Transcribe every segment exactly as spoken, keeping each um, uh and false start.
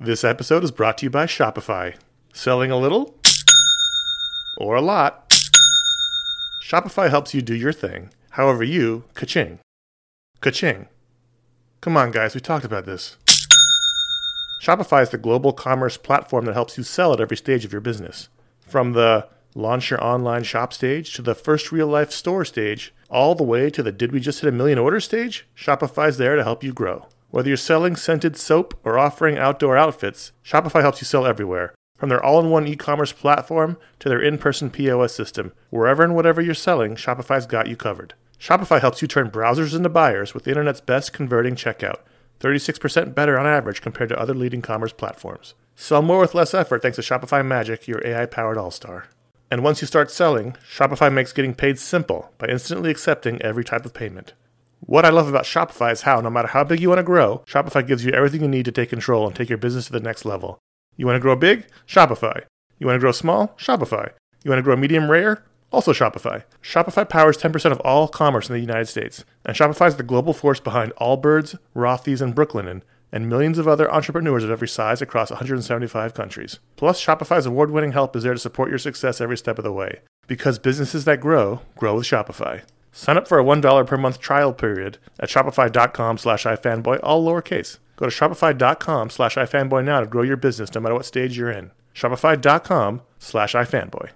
This episode is brought to you by Shopify. Selling a little or a lot, Shopify helps you do your thing, however you ka-ching. Ka-ching. Come on, guys, we talked about this. Shopify is the global commerce platform that helps you sell at every stage of your business. From the launch your online shop stage to the first real-life store stage, all the way to the did we just hit a million orders stage, Shopify's there to help you grow. Whether you're selling scented soap or offering outdoor outfits, Shopify helps you sell everywhere. From their all-in-one e-commerce platform to their in-person P O S system, wherever and whatever you're selling, Shopify's got you covered. Shopify helps you turn browsers into buyers with the internet's best converting checkout, thirty-six percent better on average compared to other leading commerce platforms. Sell more with less effort thanks to Shopify Magic, your A I-powered all-star. And once you start selling, Shopify makes getting paid simple by instantly accepting every type of payment. What I love about Shopify is how, no matter how big you want to grow, Shopify gives you everything you need to take control and take your business to the next level. You want to grow big? Shopify. You want to grow small? Shopify. You want to grow medium rare? Also Shopify. Shopify powers ten percent of all commerce in the United States, and Shopify is the global force behind Allbirds, Rothy's, and Brooklinen, and millions of other entrepreneurs of every size across one hundred seventy-five countries. Plus, Shopify's award-winning help is there to support your success every step of the way. Because businesses that grow, grow with Shopify. Sign up for a one dollar per month trial period at shopify.com slash ifanboy, all lowercase. Go to shopify.com slash ifanboy now to grow your business no matter what stage you're in. Shopify.com slash ifanboy.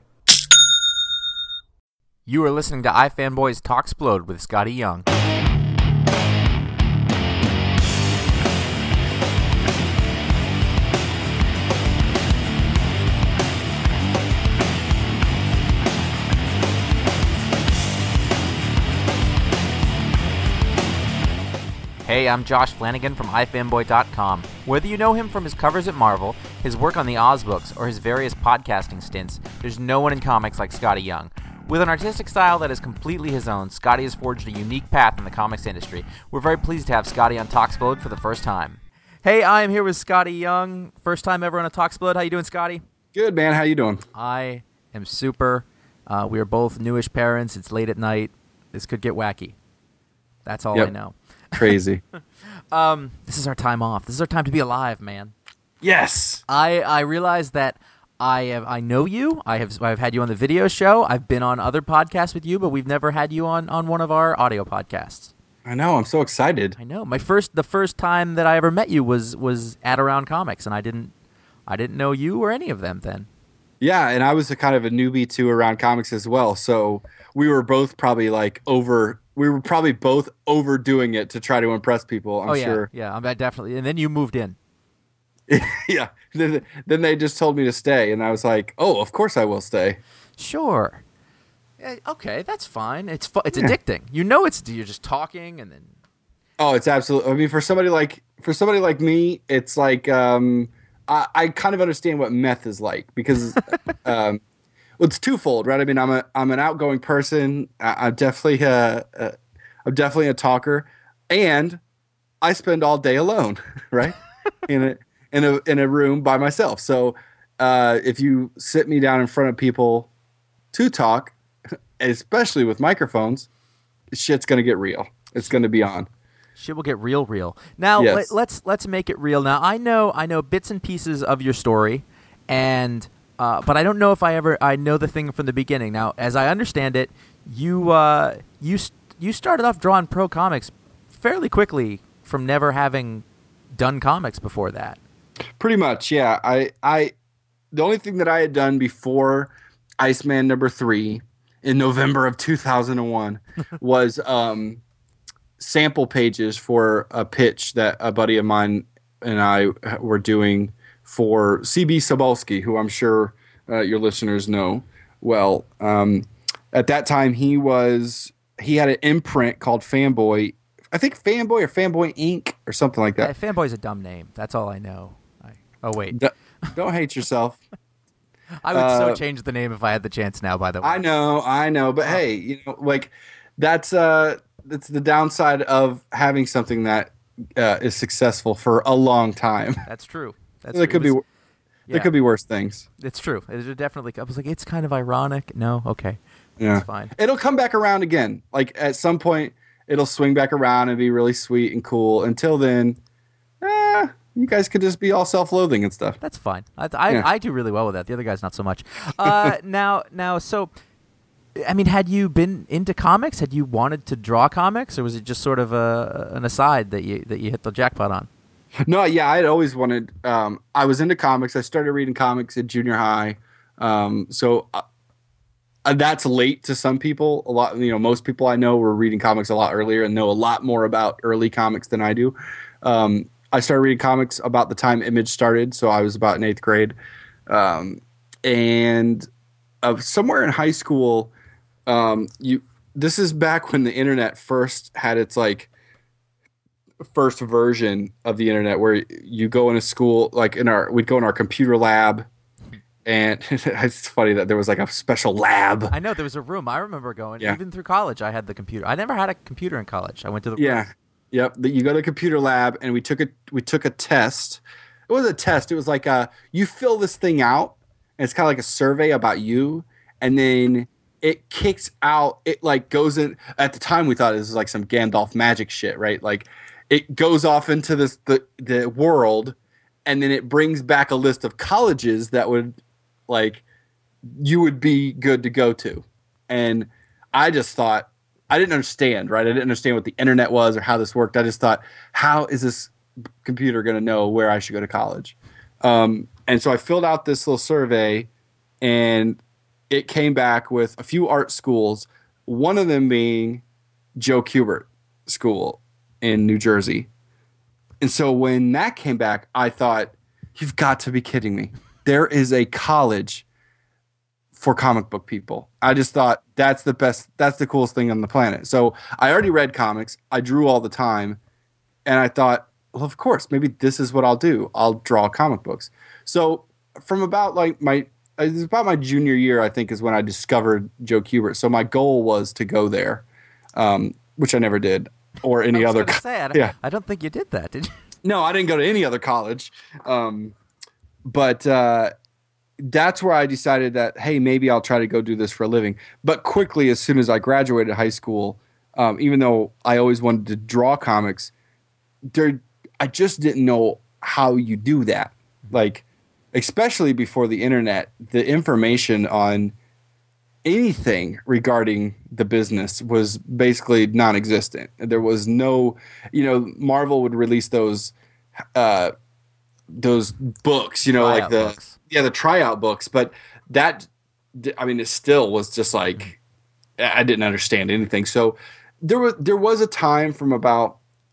You are listening to iFanboys Talksplode with Scotty Young. Hey, I'm Josh Flanagan from i fanboy dot com. Whether you know him from his covers at Marvel, his work on the Oz books, or his various podcasting stints, there's no one in comics like Scotty Young. With an artistic style that is completely his own, Scotty has forged a unique path in the comics industry. We're very pleased to have Scotty on Talksplode for the first time. Hey, I am here with Scotty Young. First time ever on a Talksplode. How you doing, Scotty? Good, man. How you doing? I am super. Uh, we are both newish parents. It's late at night. This could get wacky. That's all yep. I know. Crazy. um, this is our time off. This is our time to be alive, man. Yes. I I realized that I have I know you. I have I've had you on the video show. I've been on other podcasts with you, but we've never had you on, on one of our audio podcasts. I know. I'm so excited. I know. My first the first time that I ever met you was was at Around Comics, and I didn't I didn't know you or any of them then. Yeah, and I was a kind of a newbie to Around Comics as well. So we were both probably like over. We were probably both overdoing it to try to impress people. I'm oh, yeah, sure. Yeah, I definitely. And then you moved in. yeah. Then, then they just told me to stay, and I was like, "Oh, of course I will stay." Sure. Okay, that's fine. It's fu- it's yeah. addicting. You know, it's you're just talking and then. Oh, it's absolutely. I mean, for somebody like for somebody like me, it's like um, I, I kind of understand what meth is like because um, well, it's twofold, right? I mean, I'm a I'm an outgoing person. I, I'm definitely a, a I'm definitely a talker, and I spend all day alone, right? in a in a in a room by myself. So uh, if you sit me down in front of people to talk, especially with microphones, shit's gonna get real. It's gonna be on. Shit will get real, real. Now yes. let, let's let's make it real. Now I know I know bits and pieces of your story, and uh, but I don't know if I ever I know the thing from the beginning. Now, as I understand it, you uh, you you started off drawing pro comics fairly quickly from never having done comics before that. Pretty much, yeah. I I the only thing that I had done before Iceman number three in November of two thousand one was um. sample pages for a pitch that a buddy of mine and I were doing for C B Sobolski, who I'm sure uh, your listeners know well. Um, at that time, he was he had an imprint called Fanboy. I think Fanboy or Fanboy Incorporated or something like that. Yeah, Fanboy's a dumb name. That's all I know. I, oh, wait. D- don't hate yourself. I would uh, so change the name if I had the chance now, by the way. I know, I know. But hey, you know, like that's uh, that's the downside of having something that uh, is successful for a long time. That's true. That's there true. could was, be there yeah. could be worse things. It's true. It definitely. I was like, it's kind of ironic. No, okay. Yeah, it's fine. It'll come back around again. Like at some point, it'll swing back around and be really sweet and cool. Until then, eh, you guys could just be all self-loathing and stuff. That's fine. I I, Yeah. I do really well with that. The other guys not so much. Uh, now now so, I mean, had you been into comics? Had you wanted to draw comics, or was it just sort of a, an aside that you that you hit the jackpot on? No, yeah, I had always wanted. Um, I was into comics. I started reading comics at junior high. Um, so uh, that's late to some people. A lot, you know, most people I know were reading comics a lot earlier and know a lot more about early comics than I do. Um, I started reading comics about the time Image started, so I was about in eighth grade, um, and uh, somewhere in high school, um, you. This is back when the internet first had its like. first version of the internet, where you go in a school, like in our, we'd go in our computer lab, and it's funny that there was like a special lab. I know there was a room. I remember going Yeah. even through college. I had the computer. I never had a computer in college. I went to the Yeah, yep. The- You go to a computer lab, and we took a we took a test. It wasn't a test. It was like a you fill this thing out, and it's kind of like a survey about you, and then it kicks out. It like goes in. At the time, we thought this was like some Gandalf magic shit, right? Like. It goes off into this the, the world, and then it brings back a list of colleges that would, like, you would be good to go to. And I just thought, I didn't understand, right? I didn't understand what the internet was or how this worked. I just thought, how is this computer going to know where I should go to college? Um, and so I filled out this little survey, and it came back with a few art schools, one of them being Joe Kubert School in New Jersey. And so when that came back, I thought, you've got to be kidding me. There is a college for comic book people. I just thought that's the best, that's the coolest thing on the planet. So I already read comics. I drew all the time. And I thought, well, of course, maybe this is what I'll do. I'll draw comic books. So from about like my, it was about my junior year, I think, is when I discovered Joe Kubert. So my goal was to go there, um, which I never did. Or any I was other. gonna say, I don't, yeah. I don't think you did that, did you? No, I didn't go to any other college. Um, but uh, that's where I decided that, hey, maybe I'll try to go do this for a living. But quickly, as soon as I graduated high school, um, even though I always wanted to draw comics, there, I just didn't know how you do that. Like, especially before the internet, the information on anything regarding the business was basically non-existent. There was no, you know, Marvel would release those, uh, those books, you know, Tryout like the, books. yeah, the tryout books. But that, I mean, it still was just like, I didn't understand anything. So there was, there was a time from about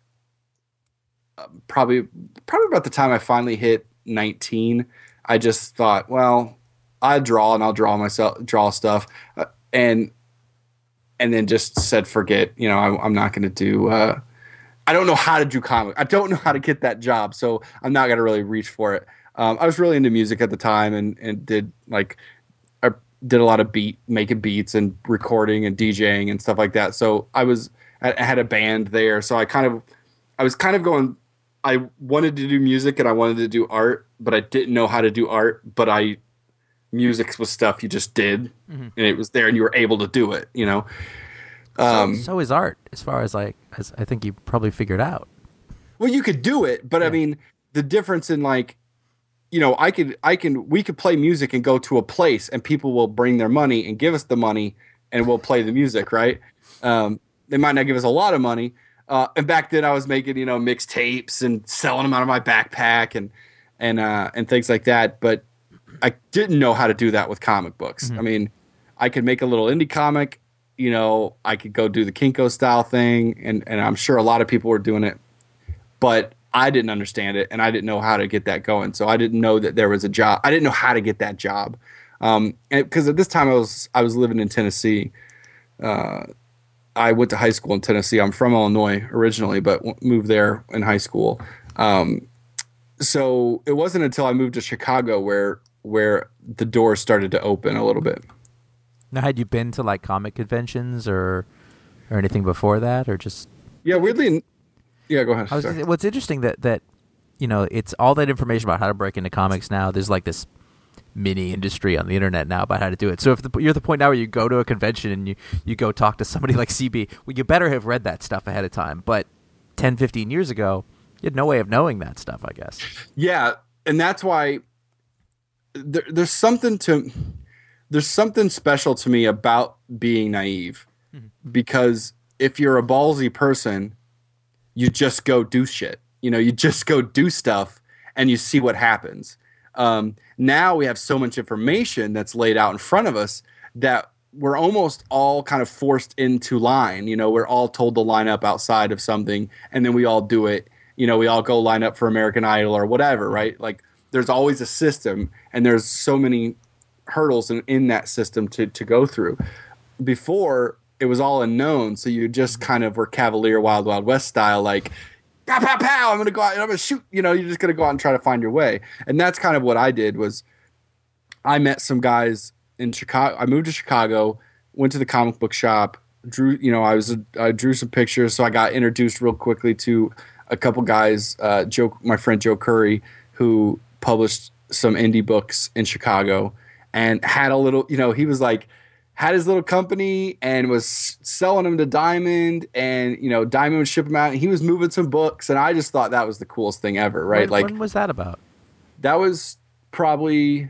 uh, probably, probably about the time I finally hit nineteen, I just thought, well, I draw and I'll draw myself, draw stuff, uh, and and then just said, forget. You know, I, I'm not going to do. Uh, I don't know how to do comic. I don't know how to get that job, so I'm not going to really reach for it. Um, I was really into music at the time, and and did like I did a lot of beat making beats and recording and DJing and stuff like that. So I was I had a band there, so I kind of I was kind of going. I wanted to do music and I wanted to do art, but I didn't know how to do art. But I music was stuff you just did, mm-hmm. and it was there, and you were able to do it. You know. Um, so, so is art, as far as like as I think you probably figured out. Well, you could do it, but yeah. I mean, the difference in like, you know, I could, I can, we could play music and go to a place, and people will bring their money and give us the money, and we'll play the music, right? Um, they might not give us a lot of money. Uh, and back then, I was making, you know, mixtapes and selling them out of my backpack and and uh, and things like that. But I didn't know how to do that with comic books. Mm-hmm. I mean, I could make a little indie comic. You know, I could go do the Kinko style thing, and, and I'm sure a lot of people were doing it, but I didn't understand it, and I didn't know how to get that going. So I didn't know that there was a job. I didn't know how to get that job, um, because at this time I was I was living in Tennessee. Uh, I went to high school in Tennessee. I'm from Illinois originally, but moved there in high school. Um, so it wasn't until I moved to Chicago where where the doors started to open a little bit. Now, had you been to like comic conventions or or anything before that, or just? Yeah, weirdly. Yeah, go ahead. I was gonna say, what's interesting that that you know it's all that information about how to break into comics now. There's like this mini industry on the internet now about how to do it. So if the, you're at the point now where you go to a convention and you, you go talk to somebody like C B, well, you better have read that stuff ahead of time. But ten, fifteen years ago, You had no way of knowing that stuff, I guess. Yeah, and that's why there, there's something to there's something special to me about being naive, mm-hmm. because if you're a ballsy person, you just go do shit. You know, you just go do stuff and you see what happens. Um, now we have so much information that's laid out in front of us that we're almost all kind of forced into line. You know, we're all told to line up outside of something, and then we all do it. You know, we all go line up for American Idol or whatever, right? Like, there's always a system, and there's so many hurdles in, in that system to, to go through. Before, it was all unknown, so you just kind of were Cavalier Wild Wild West style, like, pow, pow, pow, I'm going to go out and I'm going to shoot. You know, you're just going to go out and try to find your way. And that's kind of what I did. Was I met some guys in Chicago. I moved to Chicago, went to the comic book shop, drew, you know, I was, I drew some pictures. So I got introduced real quickly to a couple guys, uh, Joe, my friend Joe Curry, who published some indie books in Chicago, and had a little, you know, he was like, had his little company and was selling them to Diamond, and, you know, Diamond would ship them out, and he was moving some books. And I just thought that was the coolest thing ever. Right. When, like, when was that about? That was probably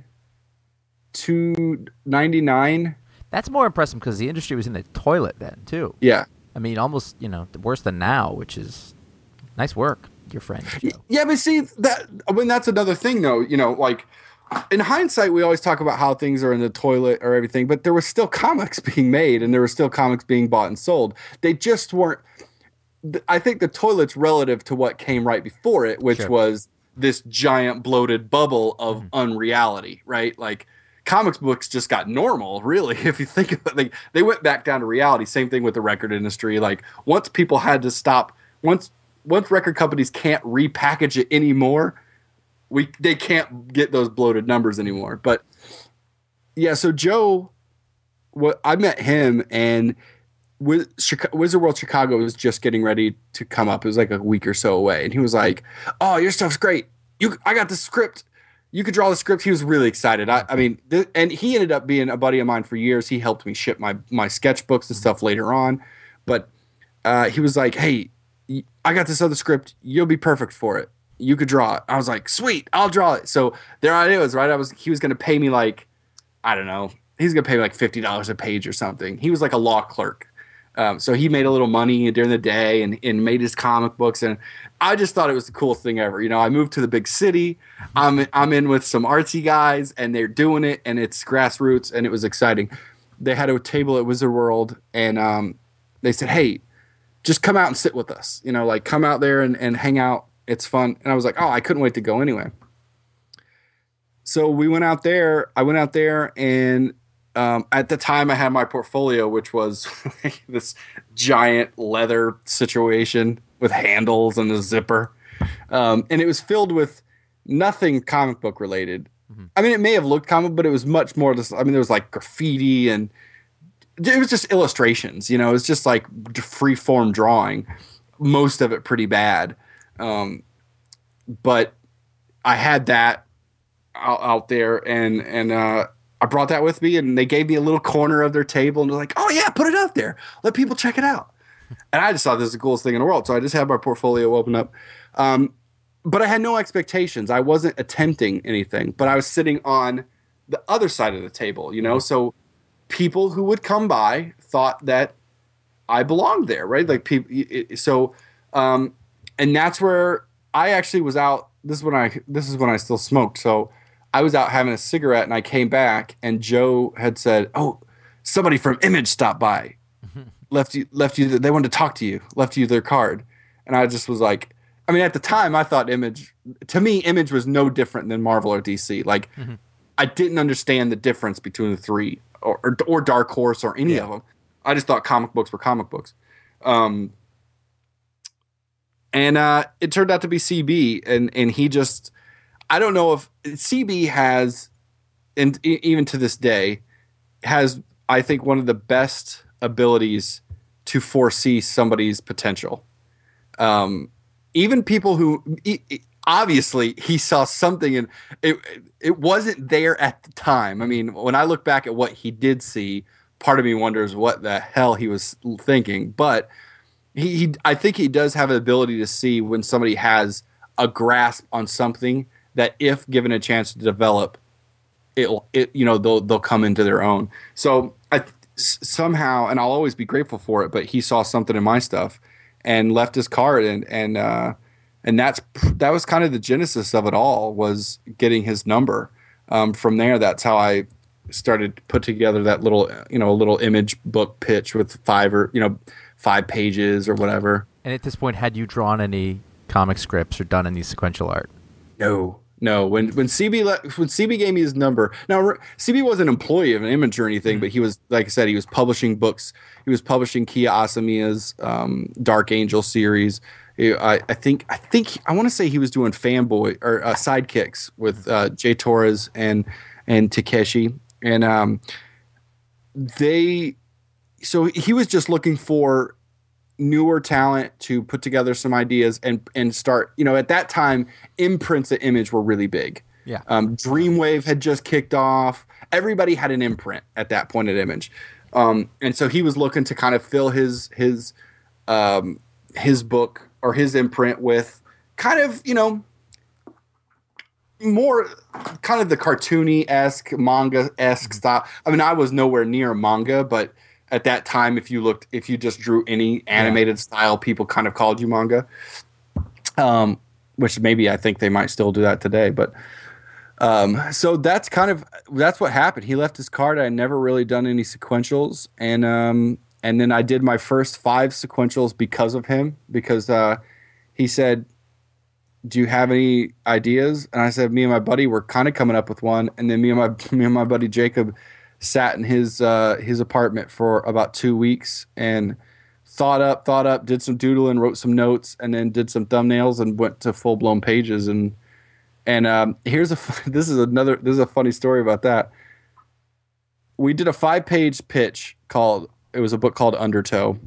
two ninety-nine. That's more impressive because the industry was in the toilet then too. Yeah. I mean, almost, you know, worse than now, which is nice work, your friend Joe. Yeah, but see, that, I mean, that's another thing though, you know, like, in hindsight, we always talk about how things are in the toilet or everything, but there were still comics being made, and there were still comics being bought and sold. They just weren't. I think the toilet's relative to what came right before it, which sure. was this giant bloated bubble of mm-hmm. unreality, right? Like, comics books just got normal, really. If you think of it, they, they went back down to reality. Same thing with the record industry. Like, once people had to stop, once once record companies can't repackage it anymore, We they can't get those bloated numbers anymore. But yeah, so Joe, what I met him, and Wiz, Chicago, Wizard World Chicago was just getting ready to come up. It was like a week or so away, and he was like, "Oh, your stuff's great. You, I got the script. You could draw the script." He was really excited. I, I mean, th- and he ended up being a buddy of mine for years. He helped me ship my my sketchbooks and stuff later on. But uh, he was like, "Hey, I got this other script. You'll be perfect for it. You could draw it." I was like, sweet, I'll draw it. So there I was, right? I was, he was going to pay me like, I don't know. He's going to pay me like fifty dollars a page or something. He was like a law clerk. Um, so he made a little money during the day, and, and made his comic books. And I just thought it was the coolest thing ever. You know, I moved to the big city. I'm, I'm in with some artsy guys, and they're doing it, and it's grassroots, and it was exciting. They had a table at Wizard World, and um, they said, "Hey, just come out and sit with us. You know, like, come out there and, and hang out. It's fun." And I was like, oh, I couldn't wait to go anyway. So we went out there. I went out there, and um, at the time I had my portfolio, which was this giant leather situation with handles and a zipper. Um, and it was filled with nothing comic book related. Mm-hmm. I mean, it may have looked comic, but it was much more just, I mean, there was like graffiti, and it was just illustrations, you know, it was just like free form drawing, most of it pretty bad. Um, but I had that out, out there, and, and, uh, I brought that with me, and they gave me a little corner of their table, and they're like, "Oh yeah, put it out there. Let people check it out." And I just thought this was the coolest thing in the world. So I just had my portfolio open up. Um, but I had no expectations. I wasn't attempting anything, but I was sitting on the other side of the table, you know? So people who would come by thought that I belonged there, right? Like people. So, um, and that's where I actually was out. This is when I, this is when I still smoked. So I was out having a cigarette, and I came back, and Joe had said, "Oh, somebody from Image stopped by, left you, left you, they wanted to talk to you, left you their card." And I just was like, I mean, at the time I thought Image, to me, Image was no different than Marvel or D C. Like, mm-hmm. I didn't understand the difference between the three, or, or, or Dark Horse, or any yeah. of them. I just thought comic books were comic books. Um, and uh, it turned out to be C B, and, and he just, I don't know if C B has, and even to this day, has, I think, one of the best abilities to foresee somebody's potential. Um, even people who, obviously, he saw something, and it it wasn't there at the time. I mean, when I look back at what he did see, part of me wonders what the hell he was thinking. But he, he I think he does have an ability to see when somebody has a grasp on something that, if given a chance to develop, it'll it you know they'll they'll come into their own. So I somehow, and I'll always be grateful for it, but he saw something in my stuff and left his card, and and uh, and that's that was kind of the genesis of it all, was getting his number. Um, from there, that's how I started to put together that little, you know, a little image book pitch with five or, you know, five pages or whatever. And at this point, had you drawn any comic scripts or done any sequential art? No, no. When when C B le- when C B gave me his number, now C B wasn't an employee of an Image or anything, mm-hmm. but he was, like I said, he was publishing books. He was publishing Kia Asamiya's um, Dark Angel series. I, I think I think I want to say he was doing Fanboy or uh, Sidekicks with uh, Jay Torres and and Takeshi, and um, they. So he was just looking for newer talent to put together some ideas and and start. You know, at that time, imprints at Image were really big. Yeah. Um, Dreamwave had just kicked off. Everybody had an imprint at that point at Image, um, and so he was looking to kind of fill his his um, his book or his imprint with kind of, you know, more kind of the cartoony-esque, manga-esque style. I mean, I was nowhere near manga, but at that time, if you looked, if you just drew any animated yeah. style, people kind of called you manga. Um, which maybe I think they might still do that today, but um, so that's kind of that's what happened. He left his card. I had never really done any sequentials, and um, and then I did my first five sequentials because of him, because uh, he said, do you have any ideas? And I said, me and my buddy were kind of coming up with one. And then me and my me and my buddy Jacob sat in his uh, his apartment for about two weeks and thought up, thought up, did some doodling, wrote some notes, and then did some thumbnails and went to full blown pages. And and um, here's a this is another this is a funny story about that. We did a five page pitch called it was a book called Undertow.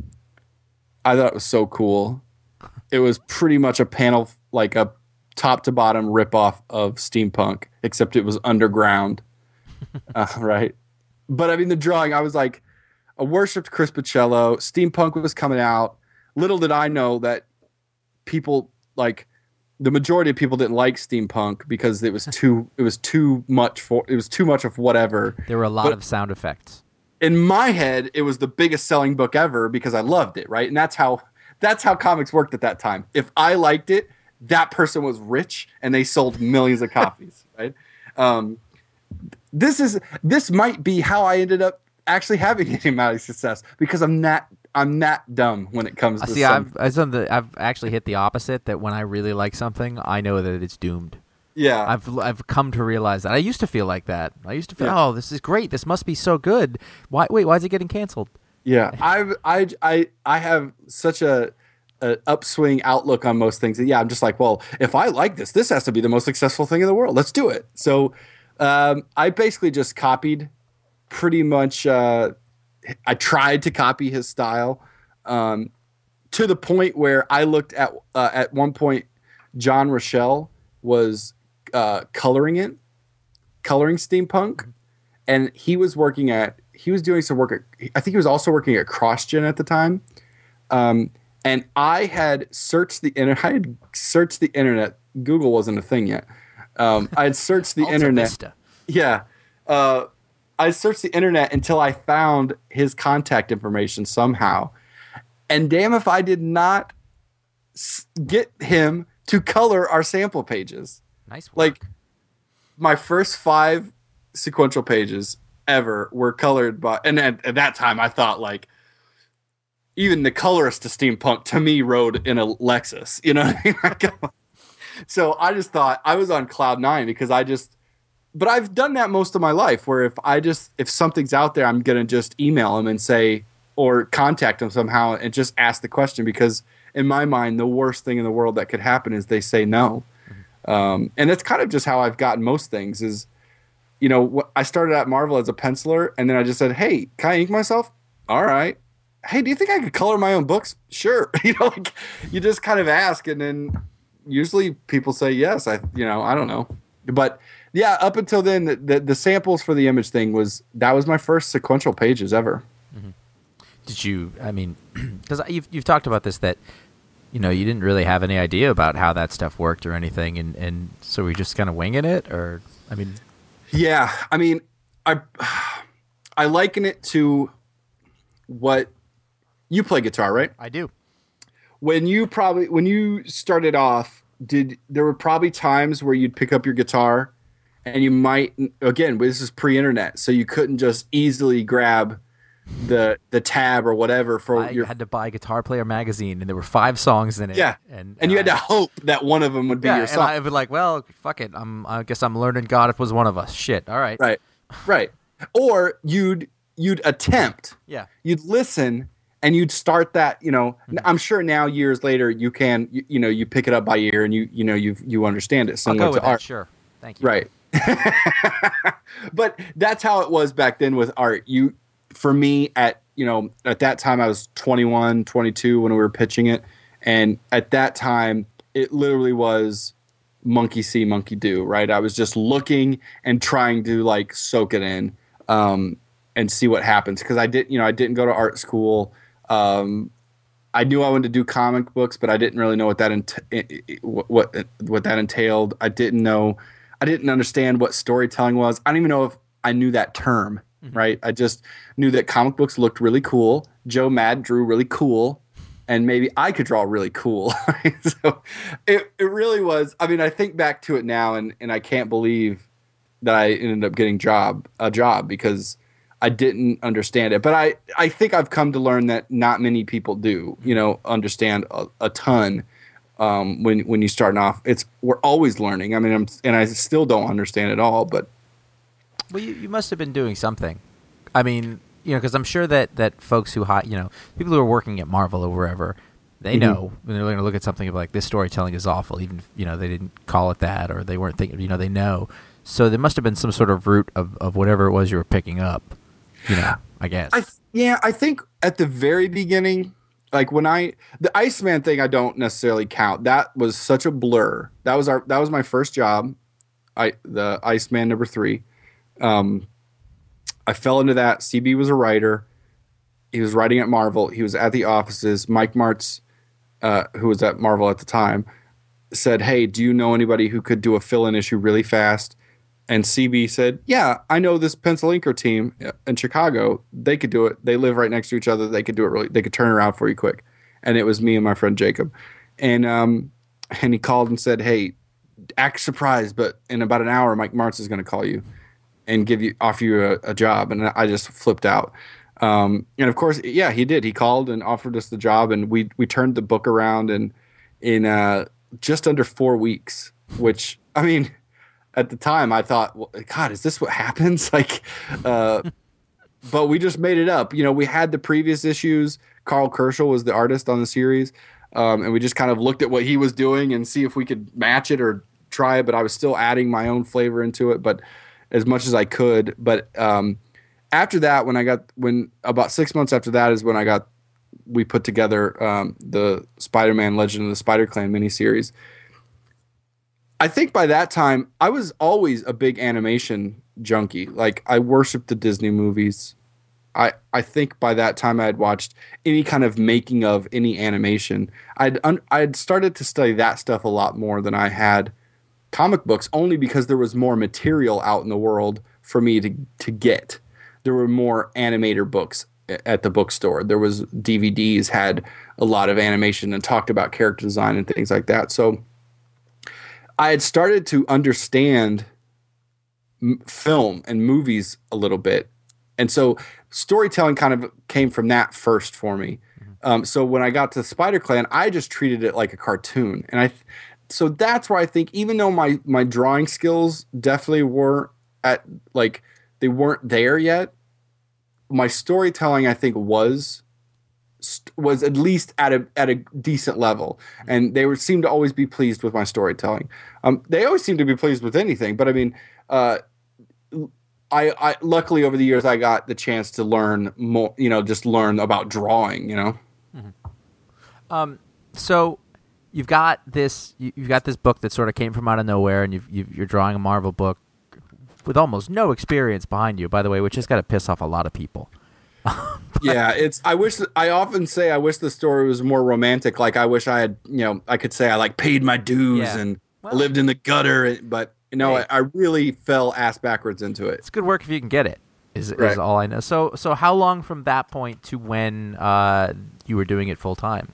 I thought it was so cool. It was pretty much a panel, like a top to bottom ripoff of steampunk, except it was underground, uh, right? But I mean, the drawing, I was like, I worshipped Chris Pacello. Steampunk was coming out. Little did I know that people, like, the majority of people didn't like steampunk because it was too, it was too much for, it was too much of whatever. There were a lot but of sound effects. In my head, it was the biggest selling book ever because I loved it, right? And that's how. That's how comics worked at that time. If I liked it, that person was rich, and they sold millions of copies. Right? Um, this is this might be how I ended up actually having any amount of success because I'm not I'm not dumb when it comes to. See, some... I've I've, done the, I've actually hit the opposite. That when I really like something, I know that it's doomed. Yeah, I've I've come to realize that. I used to feel like that. I used to feel, yeah. oh, this is great. This must be so good. Why? Wait, why is it getting canceled? Yeah, I I I I have such a, a upswing outlook on most things. Yeah, I'm just like, well, if I like this, this has to be the most successful thing in the world. Let's do it. So, um, I basically just copied pretty much. Uh, I tried to copy his style um, to the point where I looked at uh, at one point, John Rochelle was uh, coloring it, coloring steampunk, and he was working at. He was doing some work at, I think he was also working at CrossGen at the time. Um, and I had searched the internet. I had searched the internet. Google wasn't a thing yet. Um, I had searched the internet. Vista. Yeah. Uh, I searched the internet until I found his contact information somehow. And damn if I did not s- get him to color our sample pages. Nice work. Like, my first five sequential pages ever were colored by, and at, at that time I thought, like, even the colorist to steampunk to me rode in a Lexus, you know what I mean? So I just thought I was on cloud nine because I just, but I've done that most of my life where if I just, if something's out there, I'm going to just email them and say, or contact them somehow and just ask the question, because in my mind, the worst thing in the world that could happen is they say no. Mm-hmm. Um, and that's kind of just how I've gotten most things is, you know, I started at Marvel as a penciler, and then I just said, hey, can I ink myself? All right. Hey, do you think I could color my own books? Sure. You know, like, you just kind of ask, and then usually people say yes. I, you know, I don't know. But, yeah, up until then, the, the, the samples for the Image thing was, that was my first sequential pages ever. Mm-hmm. did you? I mean, because you've you've talked about this that you know you didn't really have any idea about how that stuff worked or anything, and and so we just kind of winging it, or I mean, yeah, I mean, I I liken it to what you play guitar, right? I do. When you probably when you started off, did there were probably times where you'd pick up your guitar and you might, again, this is pre-internet, so you couldn't just easily grab the the tab or whatever for I your. had to buy Guitar Player magazine, and there were five songs in it. Yeah, and and you had I- to hope that one of them would be yeah, your and song. I would be like, well, fuck it. I'm. I guess I'm learning God was one of us. Shit. All right. Right, right. Or you'd you'd attempt. Yeah. You'd listen and you'd start that. You know, Mm-hmm. I'm sure now years later you can you, you know you pick it up by ear and you you know you you understand it I'll similar go with to that. art. Sure. Thank you. Right. But that's how it was back then with art. You, for me, at you know at that time I was twenty-one, twenty-two when we were pitching it, and at that time it literally was monkey see, monkey do. Right. I was just looking and trying to like soak it in um, and see what happens because I did you know I didn't go to art school. Um, I knew I wanted to do comic books, but I didn't really know what that ent- what, what what that entailed. I didn't know. I didn't understand what storytelling was. I don't even know if I knew that term, mm-hmm. right? I just knew that comic books looked really cool. Joe Mad drew really cool, and maybe I could draw really cool. So it it really was. I mean, I think back to it now, and, and I can't believe that I ended up getting job a job because I didn't understand it. But I, I think I've come to learn that not many people do, you know, understand a, a ton. Um, when when you're starting off, it's we're always learning. I mean, I'm, and I still don't understand it all. But Well, you, you must have been doing something. I mean, you know, because I'm sure that, that folks who, hi- you know, people who are working at Marvel or wherever, they Mhm. know when they're going to look at something like this storytelling is awful, even if, you know, they didn't call it that or they weren't thinking, you know, they know. So there must have been some sort of root of, of whatever it was you were picking up, you know, I guess. I th- yeah, I think at the very beginning, like when I the Iceman thing, I don't necessarily count. That was such a blur. That was our that was my first job. I the Iceman number three. Um, I fell into that. C B was a writer. He was writing at Marvel. He was at the offices. Mike Martz, uh, who was at Marvel at the time, said, "Hey, do you know anybody who could do a fill-in issue really fast?" And C B said, "Yeah, I know this pencil inker team in Chicago. They could do it. They live right next to each other. They could do it really. They could turn it around for you quick." And it was me and my friend Jacob. And um, and he called and said, "Hey, act surprised, but in about an hour, Mike Martz is going to call you and give you offer you a, a job." And I just flipped out. Um, and of course, yeah, he did. He called and offered us the job, and we we turned the book around in in uh, just under four weeks. Which I mean. At the time, I thought, well, God, is this what happens? Like, uh, but we just made it up. You know, we had the previous issues. Carl Kerschel was the artist on the series, um, and we just kind of looked at what he was doing and see if we could match it or try it. But I was still adding my own flavor into it, but as much as I could. But um, after that, when I got when about six months after that is when I got we put together um, the Spider-Man Legend of the Spider-Clan miniseries. I think by that time, I was always a big animation junkie. Like, I worshiped the Disney movies. I I think by that time I had watched any kind of making of any animation. I'd un, I'd started to study that stuff a lot more than I had comic books, only because there was more material out in the world for me to to get. There were more animator books at the bookstore. There was D V Ds had a lot of animation and talked about character design and things like that. So I had started to understand m- film and movies a little bit. And so storytelling kind of came from that first for me. Mm-hmm. Um, so when I got to Spider-Clan, I just treated it like a cartoon. And I, so that's where I think, even though my, my drawing skills definitely weren't at, like, they weren't there yet, my storytelling, I think, was was at least at a at a decent level, and they were seemed to always be pleased with my storytelling. Um, they always seem to be pleased with anything, but I mean, uh, I, I luckily over the years I got the chance to learn more. You know, just learn about drawing. You know. Mm-hmm. Um. So you've got this. You, you've got this book that sort of came from out of nowhere, and you've, you've, you're drawing a Marvel book with almost no experience behind you. By the way, which has got to piss off a lot of people. Yeah, it's. I wish. I often say I wish the story was more romantic. Like I wish I had, you know, I could say I like paid my dues Yeah. and Well- lived in the gutter. But you know, Hey. I, I really fell ass backwards into it. It's good work if you can get it. Is Right. is all I know. So so how long from that point to when uh, you were doing it full time?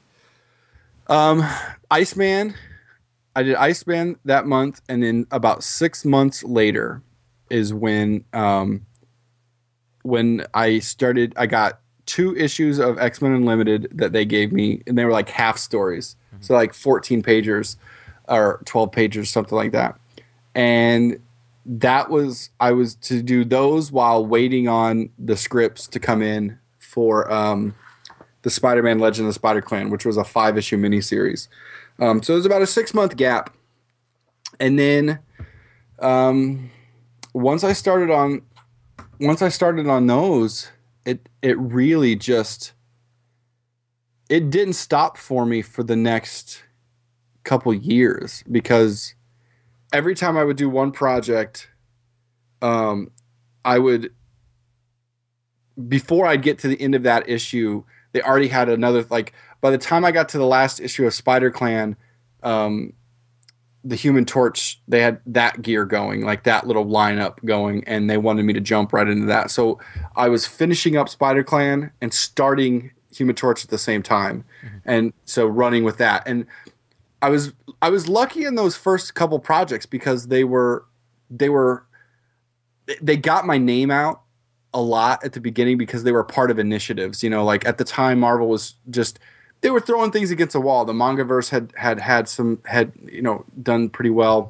Um, Iceman. I did Iceman that month, and then about six months later is when um when I started. I got two issues of X-Men Unlimited that they gave me, and they were like half stories, mm-hmm. so like fourteen pagers or twelve pagers, something like that. And that was I was to do those while waiting on the scripts to come in for um, the Spider-Man Legend of the Spider-Clan, which was a five-issue miniseries. Um, so it was about a six-month gap, and then um, once I started on once I started on those, it it really just it didn't stop for me for the next couple years, because every time I would do one project, um, I would, before I'd get to the end of that issue, they already had another, like, by the time I got to the last issue of Spider-Clan, um, the Human Torch, they had that gear going, like that little lineup going, and they wanted me to jump right into that. So I was finishing up Spider-Clan and starting Human Torch at the same time. Mm-hmm. And so running with that. And I was I was lucky in those first couple projects because they were they were they got my name out a lot at the beginning because they were part of initiatives. You know, like at the time Marvel was just they were throwing things against the wall. The Mangaverse had had had some had you know done pretty well.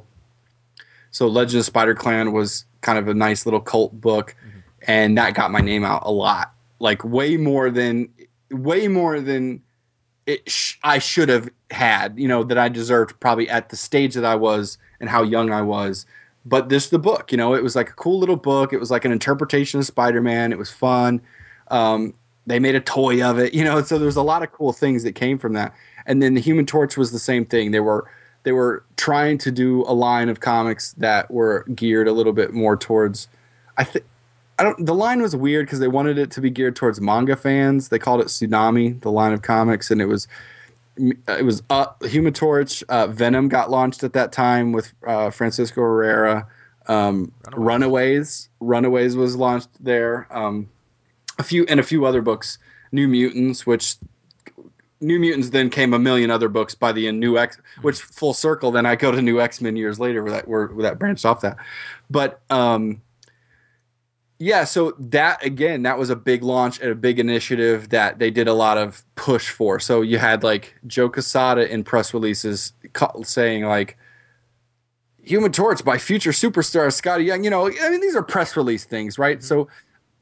So Legend of Spider-Clan was kind of a nice little cult book, mm-hmm. and that got my name out a lot, like way more than way more than it sh- I should have had, you know, that I deserved probably at the stage that I was and how young I was. But this, the book, you know, it was like a cool little book. It was like an interpretation of Spider-Man. It was fun. Um, they made a toy of it, you know, so there's a lot of cool things that came from that. And then the Human Torch was the same thing. They were they were trying to do a line of comics that were geared a little bit more towards, I think, I don't. The line was weird because they wanted it to be geared towards manga fans. They called it Tsunami, the line of comics, and it was it was uh, Human Torch. Uh, Venom got launched at that time with uh, Francisco Herrera. Um, Runaways. Runaways, Runaways was launched there. Um, a few and a few other books. New Mutants, which New Mutants then came a million other books by the end. New X, which full circle. Then I go to New X-Men years later, where that where, where that branched off that, but. Um, Yeah, so that, again, that was a big launch and a big initiative that they did a lot of push for. So you had, like, Joe Quesada in press releases saying, like, Human Torch by future superstar Scotty Young. You know, I mean, these are press release things, right? Mm-hmm. So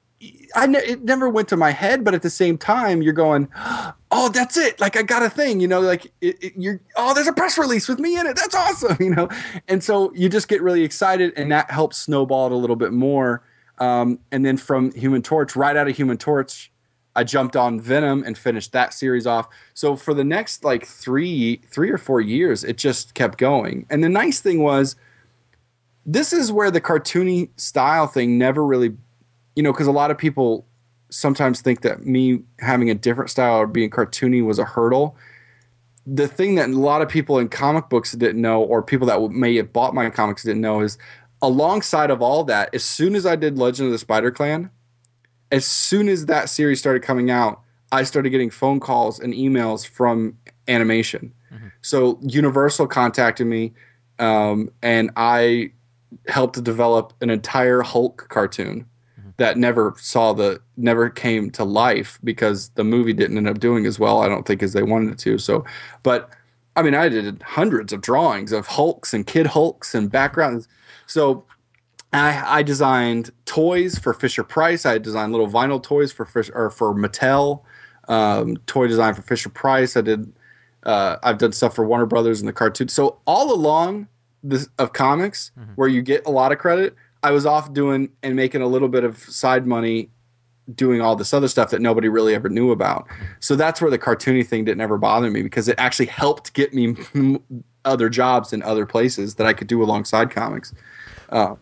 I ne- it never went to my head, but at the same time, you're going, oh, that's it. Like, I got a thing, you know, like, it, it, you're, oh, there's a press release with me in it. That's awesome, you know? And so you just get really excited, and that helps snowball it a little bit more. Um, and then from Human Torch, right out of Human Torch, I jumped on Venom and finished that series off. So for the next like three, three or four years, it just kept going. And the nice thing was, this is where the cartoony style thing never really, you know, because a lot of people sometimes think that me having a different style or being cartoony was a hurdle. The thing that a lot of people in comic books didn't know, or people that may have bought my comics didn't know, is alongside of all that, as soon as I did Legend of the Spider-Clan, as soon as that series started coming out, I started getting phone calls and emails from animation. Mm-hmm. So Universal contacted me, um, and I helped to develop an entire Hulk cartoon mm-hmm. that never saw the never came to life because the movie didn't end up doing as well, I don't think, as they wanted it to. So, but I mean, I did hundreds of drawings of Hulks and Kid Hulks and backgrounds. So I, I designed toys for Fisher Price. I designed little vinyl toys for Fish, or for Mattel. Um, toy design for Fisher Price. I did. Uh, I've done stuff for Warner Brothers and the cartoon. So all along this of comics, mm-hmm. where you get a lot of credit, I was off doing and making a little bit of side money, doing all this other stuff that nobody really ever knew about. So that's where the cartoony thing didn't ever bother me, because it actually helped get me other jobs in other places that I could do alongside comics. Uh,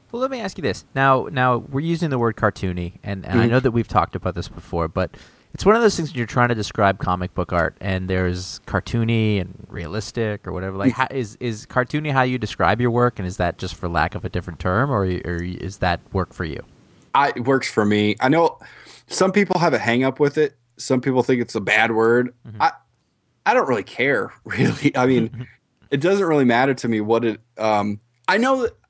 Well, let me ask you this. Now, now we're using the word cartoony, and, and mm-hmm. I know that we've talked about this before, but it's one of those things when you're trying to describe comic book art, and there's cartoony and realistic or whatever. Like, how, is is cartoony how you describe your work, and is that just for lack of a different term, or, or is that work for you? I, it works for me. I know some people have a hang up with it. Some people think it's a bad word. Mm-hmm. I I don't really care, really. I mean, it doesn't really matter to me what it. Um, I know that.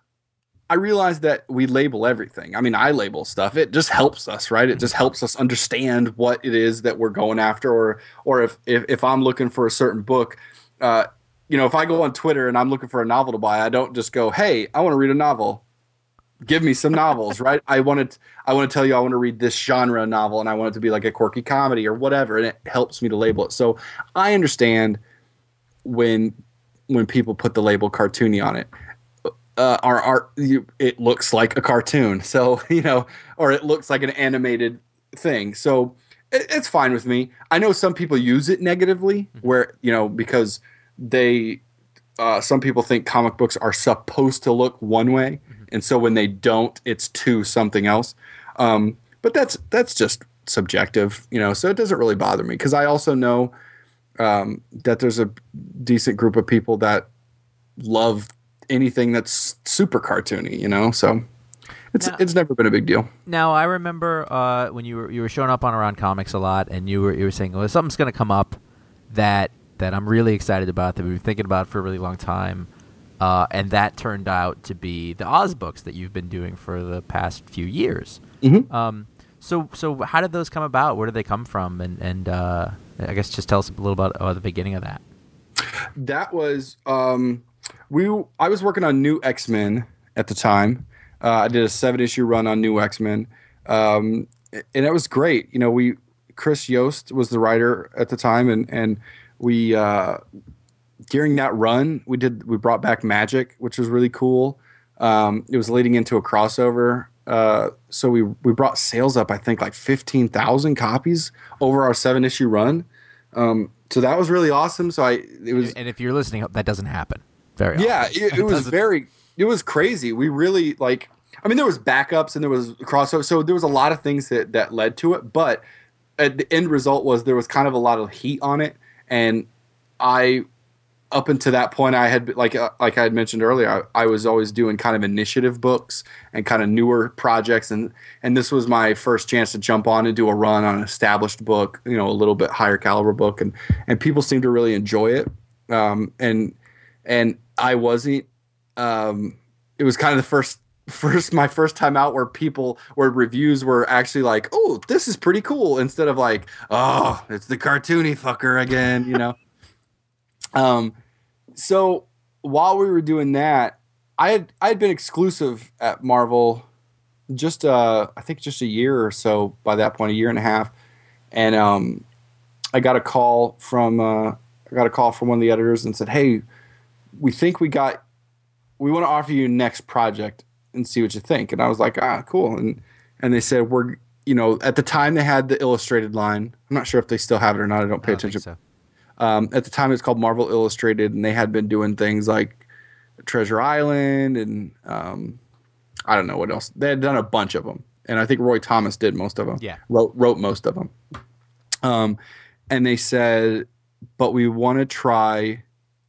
I realize that we label everything. I mean, I label stuff. It just helps us, right? It just helps us understand what it is that we're going after, or or if if, if I'm looking for a certain book, uh, you know, if I go on Twitter and I'm looking for a novel to buy, I don't just go, "Hey, I want to read a novel. Give me some novels," right? I want to I want to tell you I want to read this genre novel, and I want it to be like a quirky comedy or whatever, and it helps me to label it. So I understand when when people put the label cartoony on it. Uh, our art, you, it looks like a cartoon. So, you know, or it looks like an animated thing. So it, it's fine with me. I know some people use it negatively mm-hmm. where, you know, because they, uh, some people think comic books are supposed to look one way. Mm-hmm. And so when they don't, it's to something else. Um, but that's, that's just subjective, you know, so it doesn't really bother me. Cause I also know um, that there's a decent group of people that love anything that's super cartoony, you know, so it's now, it's never been a big deal. Now I remember uh, when you were you were showing up on Around Comics a lot, and you were you were saying, well, something's going to come up that that I'm really excited about, that we've been thinking about for a really long time, uh, and that turned out to be the Oz books that you've been doing for the past few years. Mm-hmm. Um, so so how did those come about? Where did they come from? And and uh, I guess just tell us a little about uh, the beginning of that. That was. Um We, I was working on New X-Men at the time. Uh, I did a seven-issue run on New X-Men, um, and it was great. You know, we Chris Yost was the writer at the time, and and we uh, during that run we did we brought back Magic, which was really cool. Um, it was leading into a crossover, uh, so we we brought sales up, I think, like fifteen thousand copies over our seven-issue run. Um, so that was really awesome. So I it was, and if you're listening, that doesn't happen. Very yeah, it, it was very, it was crazy. We really like, I mean, there was backups and there was crossover. So there was a lot of things that, that led to it, but at the end result was there was kind of a lot of heat on it. And I, up until that point, I had, like, uh, like I had mentioned earlier, I, I was always doing kind of initiative books and kind of newer projects. And, and this was my first chance to jump on and do a run on an established book, you know, a little bit higher caliber book. And, and people seemed to really enjoy it. Um, and, and, I wasn't. Um, it was kind of the first, first my first time out where people, where reviews were actually like, "Oh, this is pretty cool," instead of like, "Oh, it's the cartoony fucker again," you know. um, so while we were doing that, I had I had been exclusive at Marvel, just uh, I think just a year or so by that point, a year and a half, and um, I got a call from uh, I got a call from one of the editors and said, "Hey, we think we got, we want to offer you next project and see what you think." And I was like, ah, cool. And, and they said, we're, you know, at the time they had the illustrated line. I'm not sure if they still have it or not. I don't pay I don't attention. So. Um, at the time it's called Marvel Illustrated, and they had been doing things like Treasure Island and um, I don't know what else. They had done a bunch of them. And I think Roy Thomas did most of them. Yeah. Wrote, wrote most of them. Um, and they said, but we want to try,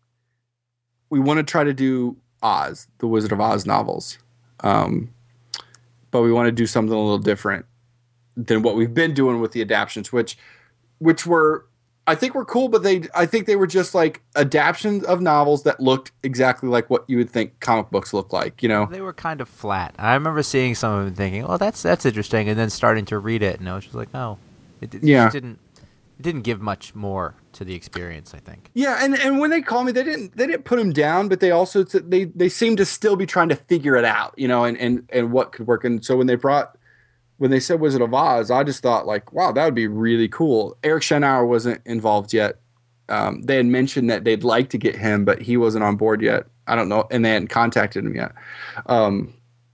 we want to try to do Oz, the Wizard of Oz novels. Um, but we want to do something a little different than what we've been doing with the adaptions, which, which were, I think were cool, but they, I think they were just like adaptions of novels that looked exactly like what you would think comic books look like, you know? They were kind of flat. I remember seeing some of them thinking, oh, that's, that's interesting. And then starting to read it, and I was just like, oh, it, it yeah. just didn't, it didn't give much more to the experience, I think. Yeah, and, and when they called me, they didn't they didn't put him down, but they also they they seemed to still be trying to figure it out, you know, and, and, and what could work. And so when they brought when they said Wizard of Oz, I just thought like, wow, that would be really cool. Eric Schnauer wasn't involved yet. Um, they had mentioned that they'd like to get him, but he wasn't on board yet. I don't know, and they hadn't contacted him yet. Um,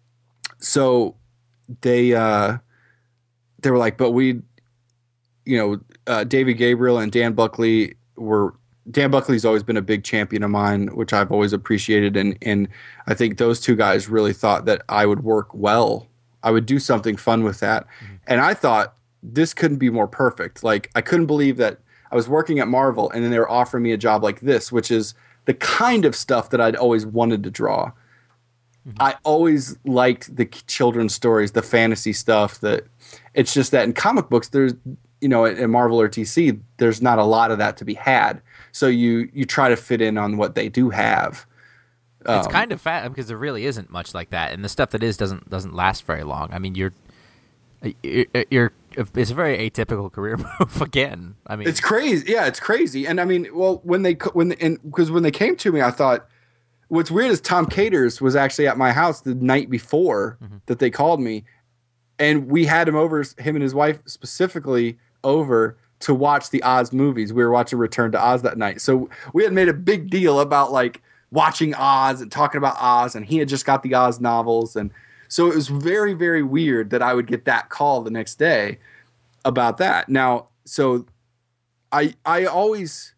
so they uh, they were like, but we, you know, uh, David Gabriel and Dan Buckley were Dan Buckley's always been a big champion of mine, which I've always appreciated. And, and I think those two guys really thought that I would work well. I would do something fun with that. Mm-hmm. And I thought this couldn't be more perfect. Like, I couldn't believe that I was working at Marvel and then they were offering me a job like this, which is the kind of stuff that I'd always wanted to draw. Mm-hmm. I always liked the children's stories, the fantasy stuff. That it's just that in comic books, there's, you know, in Marvel or D C, there's not a lot of that to be had. So you you try to fit in on what they do have. Um, it's kind of fat because there really isn't much like that, and the stuff that is doesn't doesn't last very long. I mean, you're you're, you're it's a very atypical career move again. I mean, it's crazy. Yeah, it's crazy. And I mean, well, when they when and because when they came to me, I thought what's weird is Tom Caters was actually at my house the night before mm-hmm. that they called me, and we had him over, him and his wife specifically over to watch the Oz movies. We were watching Return to Oz that night. So we had made a big deal about like watching Oz and talking about Oz, and he had just got the Oz novels. And so it was very, very weird that I would get that call the next day about that. Now, so I I always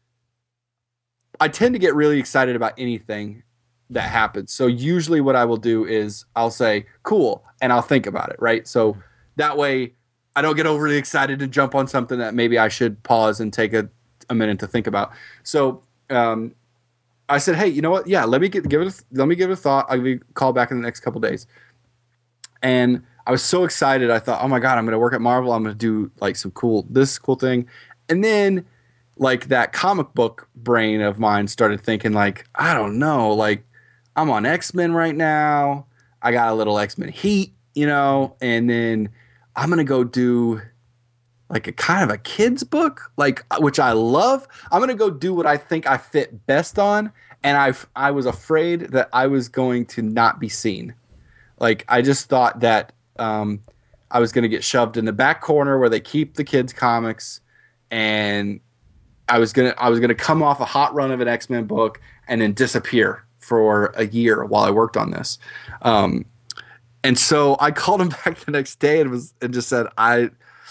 I tend to get really excited about anything that happens. So usually what I will do is I'll say, cool, and I'll think about it, right? So that way I don't get overly excited to jump on something that maybe I should pause and take a, a minute to think about. So um, I said, hey, you know what? Yeah, let me get, give it. A, let me give it a thought. I'll give you a call back in the next couple of days. And I was so excited. I thought, oh my god, I'm going to work at Marvel. I'm going to do like some cool this cool thing. And then like that comic book brain of mine started thinking like, I don't know, like I'm on X-Men right now. I got a little X-Men heat, you know, and then I'm going to go do like a kind of a kid's book, like which I love. I'm going to go do what I think I fit best on. And I I was afraid that I was going to not be seen. Like I just thought that um, I was going to get shoved in the back corner where they keep the kids' comics, and I was gonna I was gonna come off a hot run of an X-Men book and then disappear for a year while I worked on this. Um, And so I called him back the next day and was and just said, I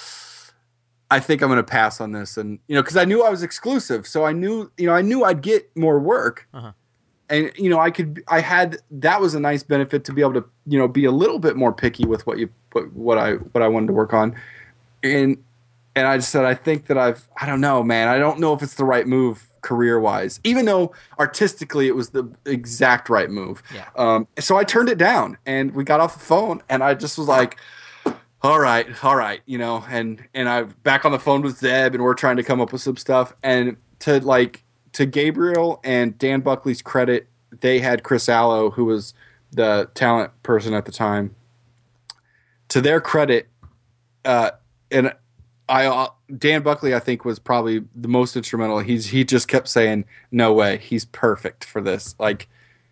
I think I'm going to pass on this. And, you know, because I knew I was exclusive. So I knew, you know, I knew I'd get more work. Uh-huh. And, you know, I could, I had, that was a nice benefit to be able to, you know, be a little bit more picky with what you, what, what I, what I wanted to work on. And, and I just said, I think that I've, I don't know, man. I don't know if it's the right move career-wise, even though artistically it was the exact right move. Yeah. Um, so I turned it down, and we got off the phone, and I just was like, all right, all right, you know, and and I'm back on the phone with Zeb, and we're trying to come up with some stuff. And to like to Gabriel and Dan Buckley's credit, they had Chris Allo, who was the talent person at the time. To their credit, uh, and I uh, Dan Buckley, I think, was probably the most instrumental. He's he just kept saying, "No way, he's perfect for this." Like,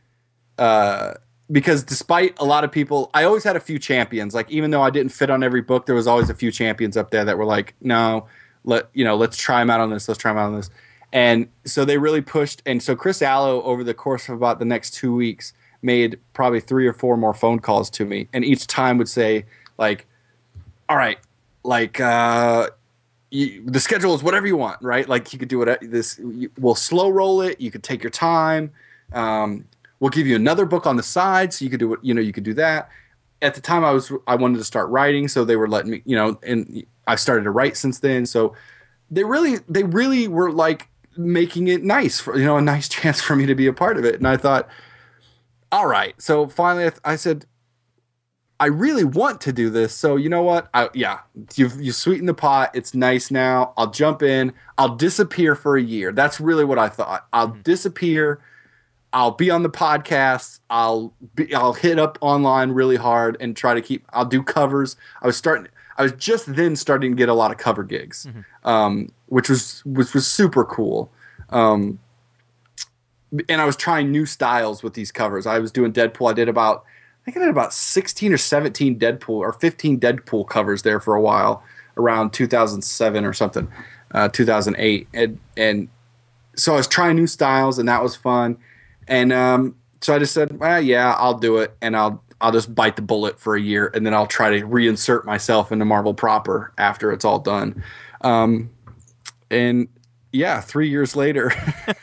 uh, because despite a lot of people, I always had a few champions. Like, even though I didn't fit on every book, there was always a few champions up there that were like, "No, let you know, let's try him out on this. Let's try him out on this." And so they really pushed. And so Chris Allo, over the course of about the next two weeks, made probably three or four more phone calls to me, and each time would say, like, "All right, like." Uh, You, the schedule is whatever you want, right? Like you could do it. This you, we'll slow roll it. You could take your time. Um, we'll give you another book on the side, so you could do it. You know, you could do that. At the time, I was I wanted to start writing, so they were letting me. You know, and I started to write since then. So they really, they really were like making it nice for you know a nice chance for me to be a part of it. And I thought, all right. So finally, I, th- I said, I really want to do this, so you know what? I, yeah, you've you sweetened the pot. It's nice now. I'll jump in. I'll disappear for a year. That's really what I thought. I'll mm-hmm. disappear. I'll be on the podcast. I'll be, I'll hit up online really hard and try to keep. I'll do covers. I was starting. I was just then starting to get a lot of cover gigs, mm-hmm. um, which was which was super cool. Um, and I was trying new styles with these covers. I was doing Deadpool. I did about. I think I did about sixteen or seventeen Deadpool or fifteen Deadpool covers there for a while, around two thousand seven or something, uh, two thousand eight. And, and so I was trying new styles, and that was fun. And um, so I just said, well, yeah, I'll do it, and I'll I'll just bite the bullet for a year, and then I'll try to reinsert myself into Marvel proper after it's all done. Um, and yeah, three years later.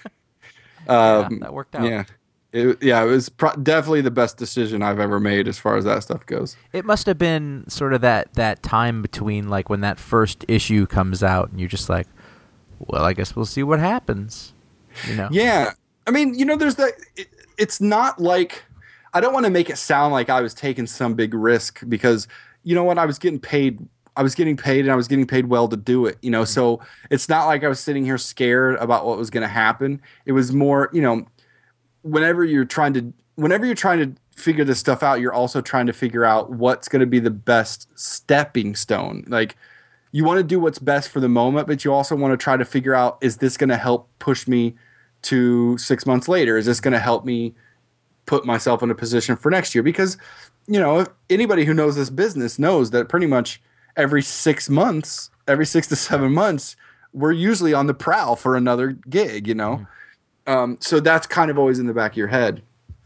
Yeah, um, that worked out. Yeah. It, yeah, it was pro- definitely the best decision I've ever made as far as that stuff goes. It must have been sort of that, that time between like when that first issue comes out and you're just like, well, I guess we'll see what happens. You know? Yeah. I mean, you know, there's that. It, it's not like, I don't want to make it sound like I was taking some big risk because, you know what, I was getting paid. I was getting paid and I was getting paid well to do it, you know? Mm-hmm. So it's not like I was sitting here scared about what was going to happen. It was more, you know, whenever you're trying to, whenever you're trying to figure this stuff out, you're also trying to figure out what's going to be the best stepping stone. Like, you want to do what's best for the moment, but you also want to try to figure out, is this going to help push me to six months later? Is this going to help me put myself in a position for next year? Because, you know, anybody who knows this business knows that pretty much every six months, every six to seven months, we're usually on the prowl for another gig, you know? Mm-hmm. Um, so that's kind of always in the back of your head.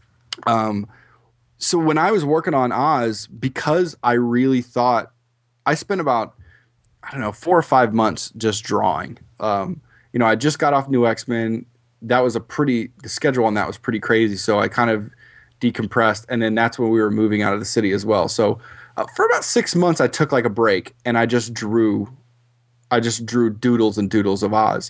Um, so when I was working on Oz, because I really thought, I spent about, I don't know, four or five months just drawing. Um, you know, I just got off New X-Men. That was a pretty, the schedule on that was pretty crazy. So I kind of decompressed. And then that's when we were moving out of the city as well. So uh, for about six months, I took like a break and I just drew, I just drew doodles and doodles of Oz.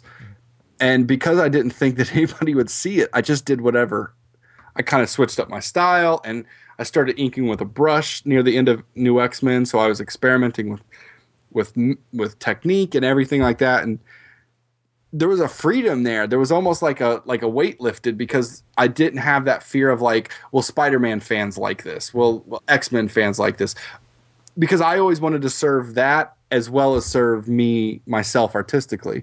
And because I didn't think that anybody would see it, I just did whatever. I kind of switched up my style and I started inking with a brush near the end of New X-Men. So I was experimenting with, with, with technique and everything like that. And there was a freedom there. There was almost like a, like a weight lifted because I didn't have that fear of like, well, Spider-Man fans like this. Well, well X-Men fans like this, because I always wanted to serve that as well as serve me, myself artistically.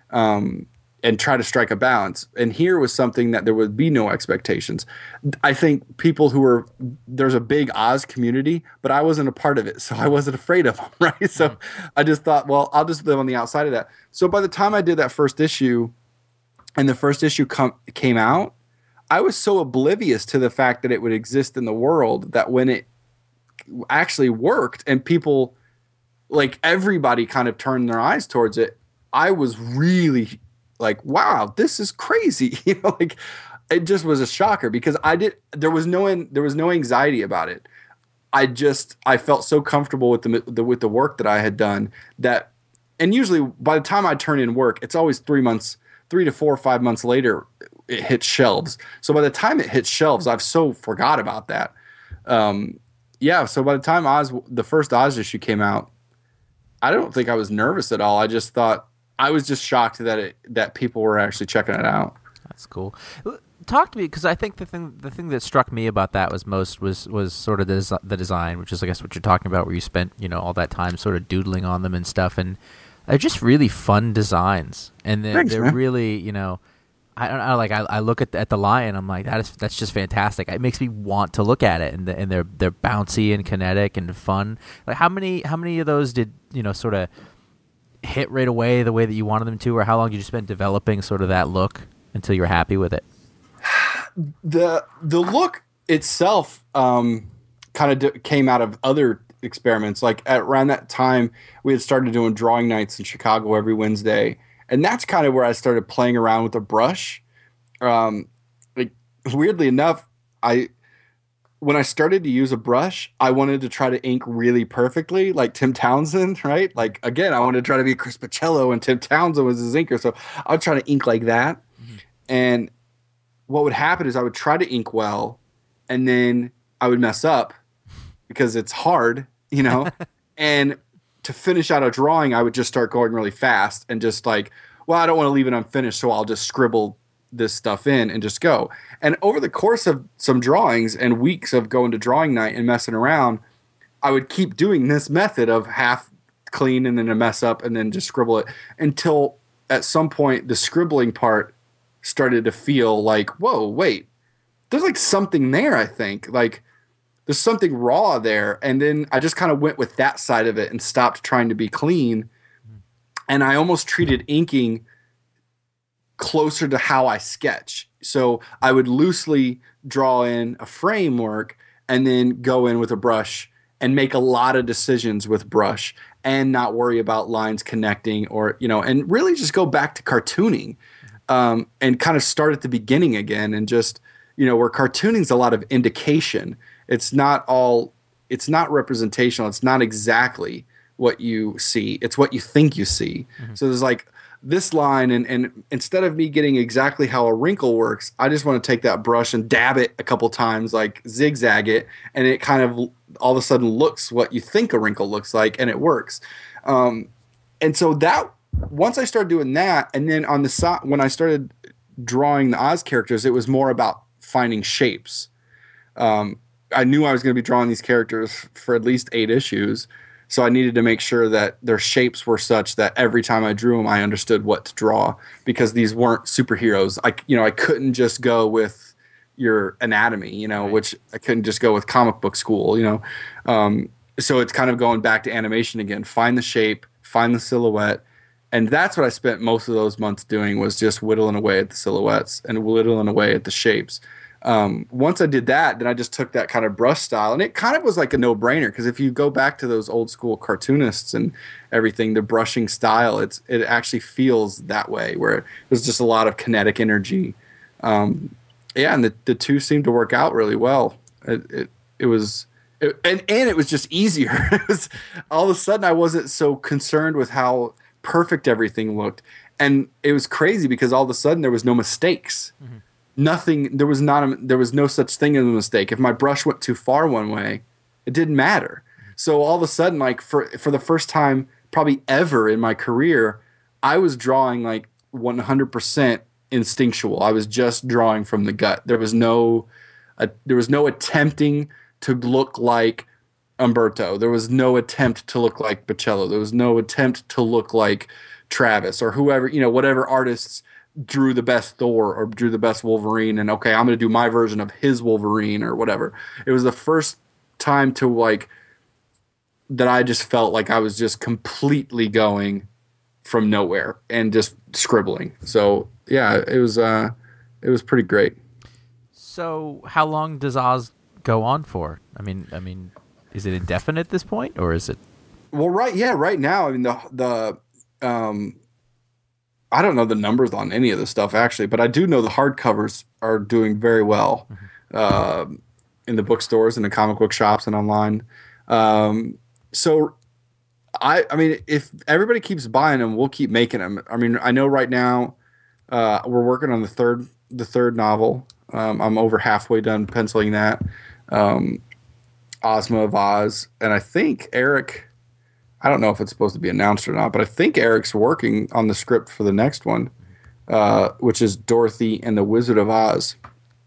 Um, and try to strike a balance. And here was something that there would be no expectations. I think people who were, there's a big Oz community, but I wasn't a part of it. So I wasn't afraid of them, right? So mm-hmm. I just thought, well, I'll just live on the outside of that. So by the time I did that first issue and the first issue com- came out, I was so oblivious to the fact that it would exist in the world that when it actually worked and people, like everybody kind of turned their eyes towards it, I was really like, wow, this is crazy. You know, like it just was a shocker because I did, there was no, there was no anxiety about it. I just, I felt so comfortable with the, the, with the work that I had done that, and usually by the time I turn in work, it's always three months, three to four or five months later, it hits shelves. So by the time it hits shelves, I've so forgot about that. Um, yeah. So by the time Oz, the first Oz issue came out, I don't think I was nervous at all. I just thought, I was just shocked that it, that people were actually checking it out. That's cool. Talk to me, because I think the thing the thing that struck me about that was most was was sort of the, the design, which is I guess what you're talking about, where you spent you know all that time sort of doodling on them and stuff, and they're just really fun designs, and they're, Thanks, they're really you know. I don't know. Like I, I look at the, at the lion, I'm like that is that's just fantastic. It makes me want to look at it, and the, and they're they're bouncy and kinetic and fun. Like how many how many of those did you know sort of hit right away the way that you wanted them to, or how long did you spend developing sort of that look until you were happy with it? The the look itself um, kind of d- came out of other experiments. Like at around that time, we had started doing drawing nights in Chicago every Wednesday, and that's kind of where I started playing around with a brush. Um, like weirdly enough, I when I started to use a brush, I wanted to try to ink really perfectly, like Tim Townsend, right? Like, again, I wanted to try to be Chris Pacello, and Tim Townsend was his inker, so I would try to ink like that. Mm-hmm. And what would happen is I would try to ink well, and then I would mess up because it's hard, you know? And to finish out a drawing, I would just start going really fast and just like, well, I don't want to leave it unfinished, so I'll just scribble this stuff in and just go. And over the course of some drawings and weeks of going to drawing night and messing around, I would keep doing this method of half clean and then a mess up and then just scribble it until at some point the scribbling part started to feel like, whoa, wait, there's like something there, I think. Like there's something raw there. And then I just kind of went with that side of it and stopped trying to be clean. And I almost treated inking closer to how I sketch. So I would loosely draw in a framework and then go in with a brush and make a lot of decisions with brush. and not worry about lines connecting, or, you know, and really just go back to cartooning, um, and kind of start at the beginning again, and just, you know, where cartooning's a lot of indication. It's not all, it's not representational. It's not exactly what you see. It's what you think you see. Mm-hmm. So there's like this line, and, and instead of me getting exactly how a wrinkle works, I just want to take that brush and dab it a couple times, like zigzag it, and it kind of all of a sudden looks what you think a wrinkle looks like, and it works. Um, and so that, once I started doing that, and then on the side, when I started drawing the Oz characters, it was more about finding shapes. Um, I knew I was going to be drawing these characters for at least eight issues. So I needed to make sure that their shapes were such that every time I drew them, I understood what to draw, because these weren't superheroes. I, you know, I couldn't just go with your anatomy, you know, right. which I couldn't just go with comic book school, you know. Um, so it's kind of going back to animation again. Find the shape, find the silhouette. And that's what I spent most of those months doing, was just whittling away at the silhouettes and whittling away at the shapes. Um, once I did that, then I just took that kind of brush style, and it kind of was like a no-brainer, because if you go back to those old school cartoonists and everything, the brushing style, it's it actually feels that way, where there's just a lot of kinetic energy. Um, yeah, and the, the two seemed to work out really well. It it, it was it, and and it was just easier. It was, all of a sudden I wasn't so concerned with how perfect everything looked, and it was crazy because all of a sudden there was no mistakes. Mm-hmm. Nothing. There was not. A, there was no such thing as a mistake. If my brush went too far one way, it didn't matter. So all of a sudden, like for for the first time probably ever in my career, I was drawing like one hundred percent instinctual. I was just drawing from the gut. There was no, uh, there was no attempting to look like Umberto. There was no attempt to look like Bocello. There was no attempt to look like Travis or whoever, you know, whatever artists drew the best Thor or drew the best Wolverine, and okay, I'm going to do my version of his Wolverine or whatever. It was the first time to like that I just felt like I was just completely going from nowhere and just scribbling. So yeah, it was uh, it was pretty great. So how long does Oz go on for? I mean, I mean, is it indefinite at this point, or is it? Well, right, yeah, right now. I mean, the the um. I don't know the numbers on any of this stuff actually, but I do know the hardcovers are doing very well mm-hmm. uh, in the bookstores and the comic book shops and online. Um, so I, I mean, if everybody keeps buying them, we'll keep making them. I mean, I know right now uh, we're working on the third, the third novel. Um, I'm over halfway done penciling that, um, Ozma of Oz, and I think Eric. I don't know if it's supposed to be announced or not, but I think Eric's working on the script for the next one, uh, which is Dorothy and the Wizard of Oz.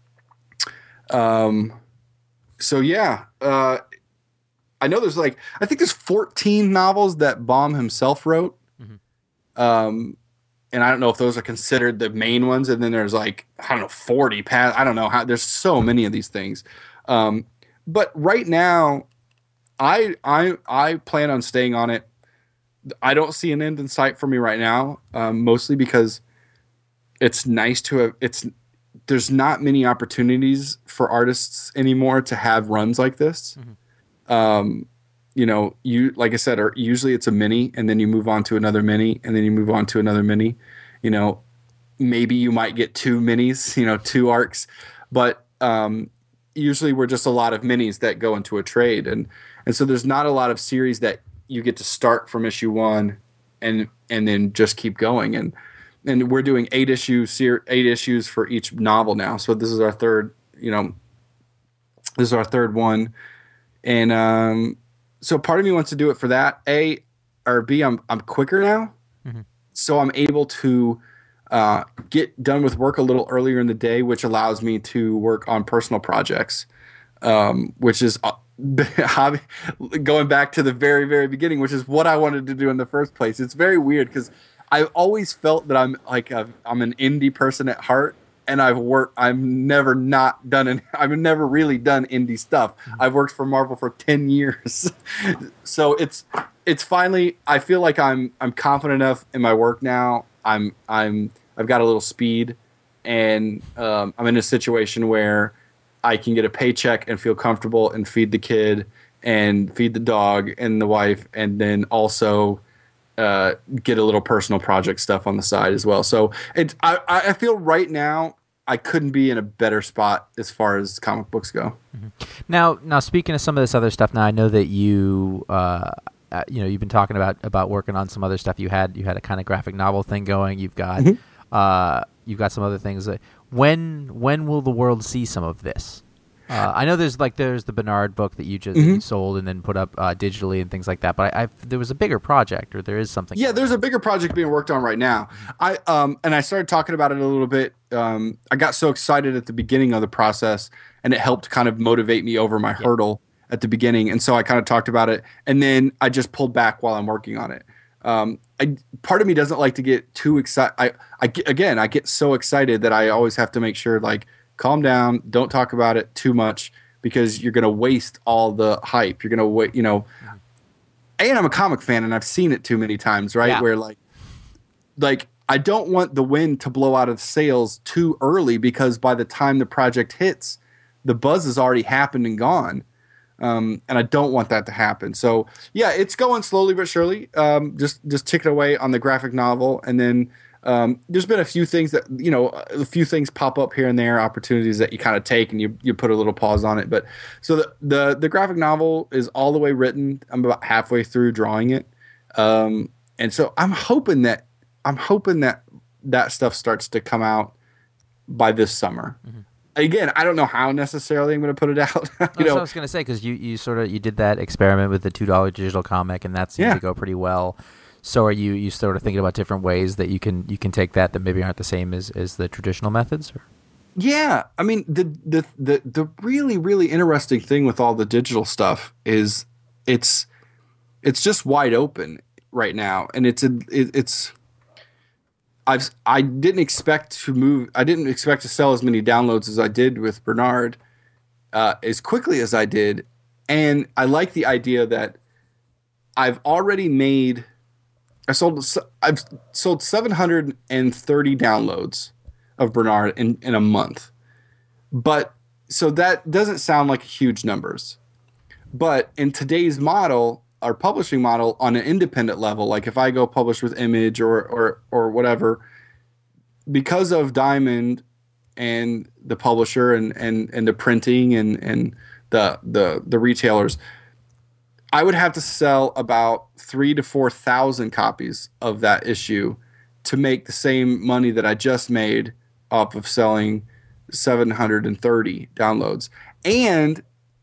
Um, so yeah, uh, I know there's like, I think there's fourteen novels that Baum himself wrote. Mm-hmm. Um, and I don't know if those are considered the main ones. And then there's like, I don't know, forty past, I don't know how, there's so many of these things. Um, but right now, I I I plan on staying on it. I don't see an end in sight for me right now, um, mostly because it's nice to have. It's there's not many opportunities for artists anymore to have runs like this. Mm-hmm. Um, you know, you like I said, or usually it's a mini, and then you move on to another mini, and then you move on to another mini. You know, maybe you might get two minis, you know, two arcs, but um, usually we're just a lot of minis that go into a trade, and. And so there's not a lot of series that you get to start from issue one and and then just keep going. And and we're doing eight issue ser- eight issues for each novel now. So this is our third, you know, this is our third one. And um, so part of me wants to do it for that. A or B, I'm I'm quicker now. Mm-hmm. So I'm able to uh, get done with work a little earlier in the day, which allows me to work on personal projects, um, which is uh, hobby, going back to the very, very beginning, which is what I wanted to do in the first place. It's very weird because I've always felt that I'm like a, I'm an indie person at heart, and I've worked. I've never not done an. I've never really done indie stuff. Mm-hmm. I've worked for Marvel for ten years, so it's it's finally. I feel like I'm I'm confident enough in my work now. I'm I'm I've got a little speed, and um, I'm in a situation where I can get a paycheck and feel comfortable and feed the kid and feed the dog and the wife, and then also uh, get a little personal project stuff on the side as well. So it's I, I feel right now I couldn't be in a better spot as far as comic books go. Mm-hmm. Now, now speaking of some of this other stuff, now I know that you, uh, uh, you know, you've been talking about, about working on some other stuff. You had you had a kind of graphic novel thing going. You've got mm-hmm. uh, you've got some other things. When when will the world see some of this? Uh, I know there's like there's the Bernard book that you just mm-hmm. that you sold and then put up uh, digitally and things like that. But I, I've, there was a bigger project, or there is something. Yeah, there's a bigger project being worked on right now. I um and I started talking about it a little bit. Um, I got so excited at the beginning of the process, and it helped kind of motivate me over my yeah. hurdle at the beginning. And so I kind of talked about it, and then I just pulled back while I'm working on it. Um, I, part of me doesn't like to get too excited. I, I get, again, I get so excited that I always have to make sure like. Calm down. Don't talk about it too much because you're going to waste all the hype. You're going to wait, you know. And I'm a comic fan, and I've seen it too many times, right? Yeah. Where like, like I don't want the wind to blow out of sales too early because by the time the project hits, the buzz has already happened and gone, um, and I don't want that to happen. So yeah, it's going slowly but surely. Um, just just ticking away on the graphic novel, and then. Um, there's been a few things that, you know, a few things pop up here and there, opportunities that you kind of take and you, you put a little pause on it. But so the, the, the graphic novel is all the way written. I'm about halfway through drawing it. Um, and so I'm hoping that, I'm hoping that that stuff starts to come out by this summer. Mm-hmm. Again, I don't know how necessarily I'm going to put it out. you That's know, what I was going to say, because you, you sort of, you did that experiment with the two dollar digital comic, and that seemed yeah. to go pretty well. So are you, you sort of thinking about different ways that you can you can take that that maybe aren't the same as, as the traditional methods? Or? Yeah, I mean the, the the the really really interesting thing with all the digital stuff is it's it's just wide open right now, and it's a, it, it's I've I didn't expect to move I didn't expect to sell as many downloads as I did with Bernard uh, as quickly as I did, and I like the idea that I've already made. I sold. I've sold seven hundred thirty downloads of Bernard in, in a month, but so that doesn't sound like huge numbers. But in today's model, our publishing model on an independent level, like if I go publish with Image or or or whatever, because of Diamond and the publisher and and and the printing and and the the the retailers. I would have to sell about three to four thousand copies of that issue to make the same money that I just made off of selling seven hundred thirty downloads. And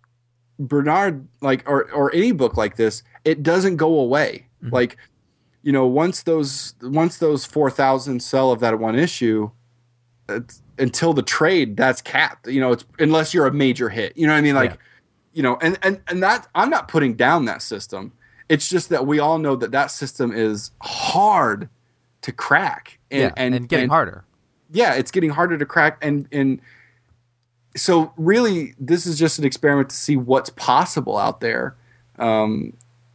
Bernard, like, or or any book like this, it doesn't go away. Mm-hmm. Like, you know, once those once those four thousand sell of that one issue, it's, until the trade, that's capped. You know, it's unless you're a major hit. You know what I mean? Like. Yeah. You know, and, and, and that I'm not putting down that system. It's just that we all know that that system is hard to crack. And, yeah, and, and getting and, harder. Yeah, it's getting harder to crack. And, and so really, this is just an experiment to see what's possible out there um,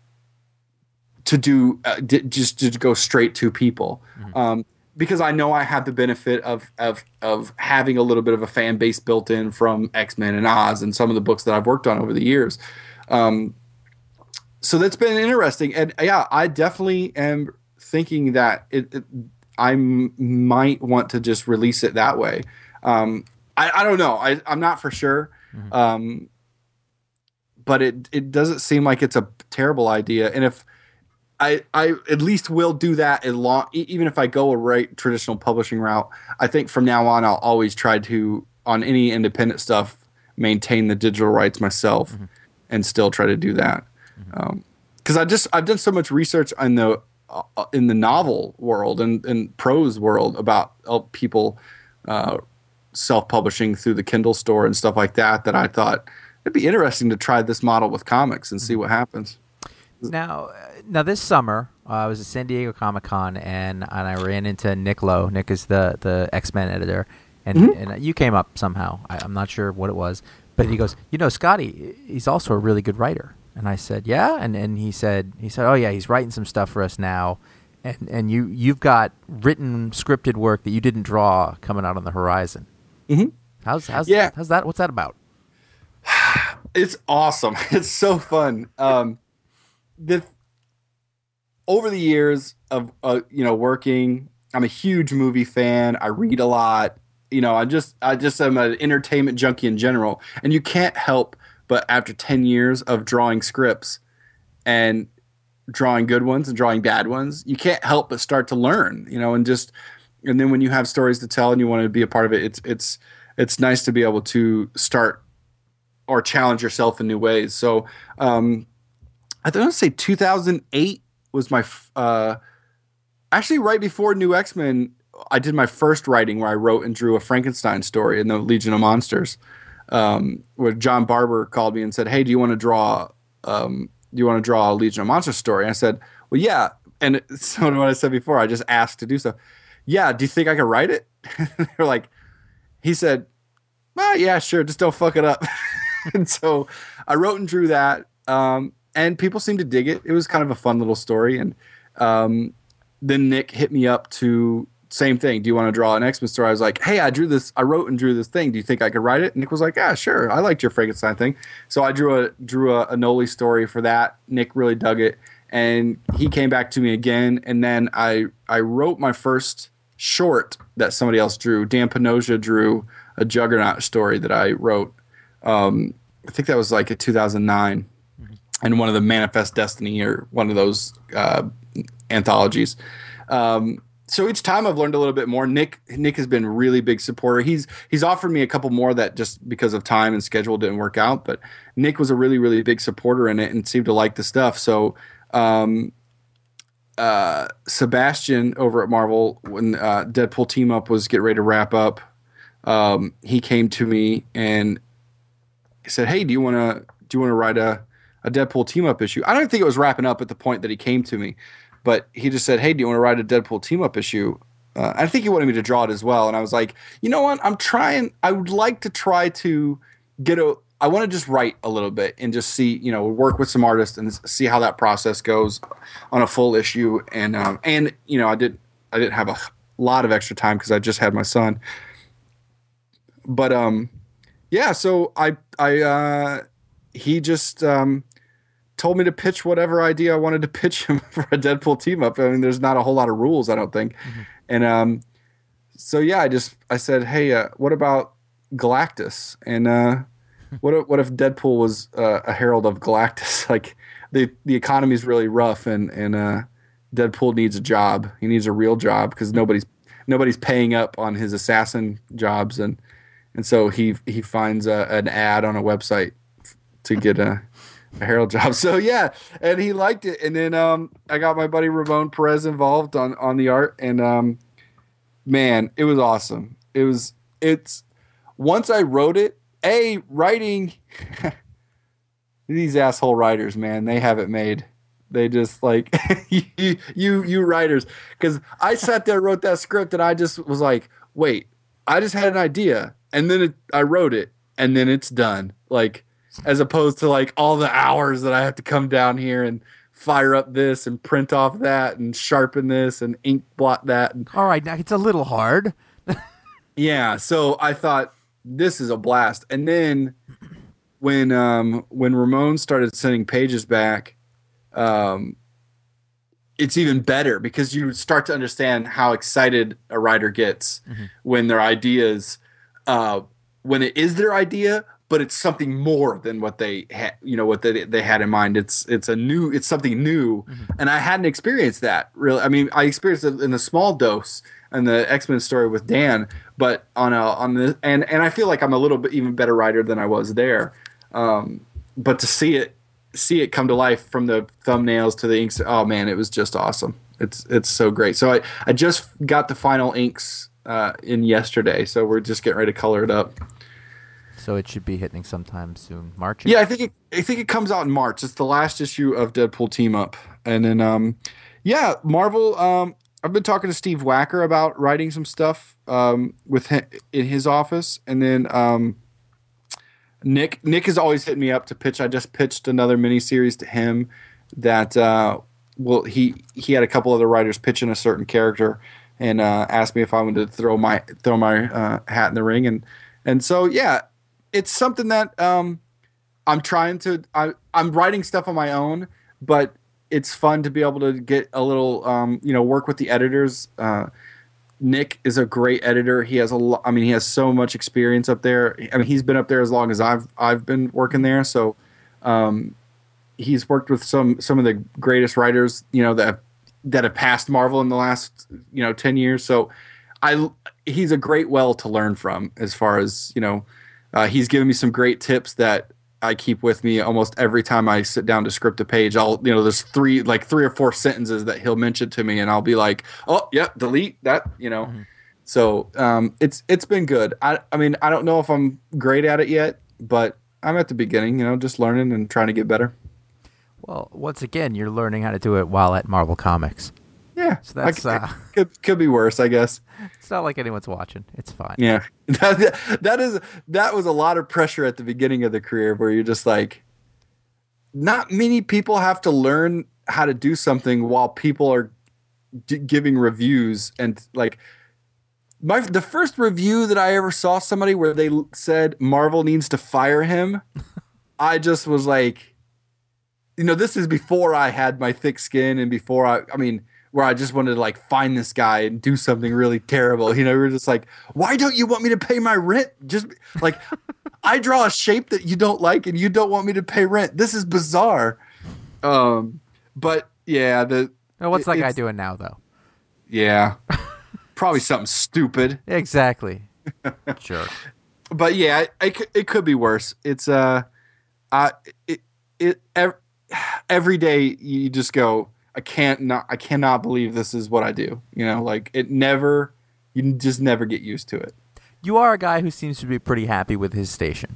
to do, uh, d- just to go straight to people. Mm-hmm. Um, because I know I have the benefit of, of of having a little bit of a fan base built in from X-Men and Oz and some of the books that I've worked on over the years. Um, so that's been interesting. And yeah, I definitely am thinking that it, it, I m- might want to just release it that way. Um, I, I don't know. I, I'm not for sure. Mm-hmm. Um, but it it doesn't seem like it's a terrible idea. And if I, I at least will do that as long, even if I go a right traditional publishing route. I think from now on, I'll always try to, on any independent stuff, maintain the digital rights myself, mm-hmm. and still try to do that. Because mm-hmm. um, I just I've done so much research in the uh, in the novel world and, and prose world about uh, people uh, self-publishing through the Kindle store and stuff like that. That I thought it'd be interesting to try this model with comics and mm-hmm. see what happens. Now, now this summer, uh, I was at San Diego Comic Con, and, and I ran into Nick Lowe. Nick is the, the X-Men editor, and, mm-hmm. and you came up somehow. I, I'm not sure what it was, but he goes, you know, Scotty, he's also a really good writer. And I said, yeah, and and he said, he said, oh yeah, he's writing some stuff for us now, and and you you've got written scripted work that you didn't draw coming out on the horizon. Mm-hmm. How's how's yeah. how's that? What's that about? It's awesome. It's so fun. Um, the over the years of uh, you know working, I'm a huge movie fan. I read a lot. You know, I just I just am an entertainment junkie in general, and you can't help but after ten years of drawing scripts and drawing good ones and drawing bad ones, you can't help but start to learn. You know, and just and then when you have stories to tell and you want to be a part of it, it's it's it's nice to be able to start or challenge yourself in new ways. So um, I don't want to say two thousand eight was my uh, actually right before New X-Men. I did my first writing where I wrote and drew a Frankenstein story in the Legion of Monsters, um, where John Barber called me and said, "Hey, do you want to draw? Um, do you want to draw a Legion of Monsters story?" And I said, "Well, yeah." And so what I said before, I just asked to do so. Yeah, do you think I could write it? They're like, he said, "Well, yeah, sure, just don't fuck it up." And so I wrote and drew that, um, and people seemed to dig it. It was kind of a fun little story. And um, then Nick hit me up to same thing. Do you want to draw an X-Men story? I was like, hey, I drew this. I wrote and drew this thing. Do you think I could write it? And Nick was like, yeah, sure. I liked your Frankenstein thing. So I drew a drew a, a Noli story for that. Nick really dug it, and he came back to me again. And then I I wrote my first short that somebody else drew. Dan Pinoza drew a Juggernaut story that I wrote. Um, I think that was like a two thousand nine, mm-hmm. and one of the Manifest Destiny or one of those uh, anthologies. Um, so each time I've learned a little bit more. Nick Nick has been a really big supporter. He's he's offered me a couple more that just because of time and schedule didn't work out. But Nick was a really really big supporter in it and seemed to like the stuff. So um, uh, Sebastian over at Marvel, when uh, Deadpool team up was getting ready to wrap up, um, he came to me and he said, "Hey, do you want to do you want to write a, a Deadpool team up issue?" I don't think it was wrapping up at the point that he came to me, but he just said, "Hey, do you want to write a Deadpool team up issue?" Uh, I think he wanted me to draw it as well, and I was like, "You know what? I'm trying. I would like to try to get a. I want to just write a little bit and just see, you know, work with some artists and see how that process goes on a full issue." And um, and you know, I did I didn't have a lot of extra time because I just had my son, but um. Yeah, so I I uh, he just um, told me to pitch whatever idea I wanted to pitch him for a Deadpool team up. I mean, there's not a whole lot of rules, I don't think. Mm-hmm. And um, so yeah, I just I said, hey, uh, what about Galactus? And uh, what if, what if Deadpool was uh, a herald of Galactus? Like the the economy's really rough, and and uh, Deadpool needs a job. He needs a real job because nobody's nobody's paying up on his assassin jobs. And And so he he finds a, an ad on a website to get a, a Herald job. So yeah, and he liked it. And then um, I got my buddy Ramon Perez involved on, on the art, and um, man, it was awesome. It was it's once I wrote it. A writing these asshole writers, man, they have it made. They just like you you you writers, because I sat there wrote that script and I just was like, wait, I just had an idea. And then it, I wrote it, and then it's done. Like, as opposed to like all the hours that I have to come down here and fire up this and print off that and sharpen this and ink blot that. And, all right, now it's a little hard. yeah, so I thought this is a blast. And then when um, when Ramon started sending pages back, um, it's even better because you start to understand how excited a writer gets mm-hmm. when their ideas. Uh, when it is their idea, but it's something more than what they had, you know, what they they had in mind. It's it's a new, it's something new, mm-hmm. and I hadn't experienced that really. I mean, I experienced it in a small dose in the X-Men story with Dan, but on a on the and and I feel like I'm a little bit even better writer than I was there. Um, but to see it see it come to life from the thumbnails to the inks, oh man, it was just awesome. It's it's so great. So I I just got the final inks. Uh, in yesterday, so we're just getting ready to color it up. So it should be hitting sometime soon, March. Yeah, I think it, I think it comes out in March. It's the last issue of Deadpool Team Up, and then um, yeah, Marvel. Um, I've been talking to Steve Wacker about writing some stuff um with him in his office, and then um, Nick Nick has always hit me up to pitch. I just pitched another miniseries to him that uh, well he he had a couple other writers pitching a certain character. And uh, asked me if I wanted to throw my throw my uh, hat in the ring, and and so yeah, it's something that um, I'm trying to. I, I'm writing stuff on my own, but it's fun to be able to get a little, um, you know, work with the editors. Uh, Nick is a great editor. He has a lot. I mean, he has so much experience up there. I mean, he's been up there as long as I've I've been working there. So, um, he's worked with some some of the greatest writers, you know, that have, that have passed Marvel in the last, you know, ten years. So, I he's a great well to learn from as far as, you know, uh, he's given me some great tips that I keep with me almost every time I sit down to script a page. I'll, you know, there's three, like three or four sentences that he'll mention to me, and I'll be like, oh, yeah, delete that, you know. Mm-hmm. So um, it's it's been good. I I mean, I don't know if I'm great at it yet, but I'm at the beginning, you know, just learning and trying to get better. Well, once again, you're learning how to do it while at Marvel Comics. Yeah, so that's I, uh, could could be worse, I guess. It's not like anyone's watching. It's fine. Yeah, that that is that was a lot of pressure at the beginning of the career, where you're just like, not many people have to learn how to do something while people are d- giving reviews. And like, my the first review that I ever saw somebody where they said Marvel needs to fire him, I just was like, you know, this is before I had my thick skin and before I, I mean. Where I just wanted to like find this guy and do something really terrible. You know, we were just like, why don't you want me to pay my rent? Just like, I draw a shape that you don't like and you don't want me to pay rent. This is bizarre. Um, but yeah, the well, what's that guy doing now though? Yeah, probably something stupid. Exactly. Sure. But yeah, it, it, it could be worse. It's uh, uh, it it every, every day you just go, I can't not I cannot believe this is what I do. You know, like it never you just never get used to it. You are a guy who seems to be pretty happy with his station.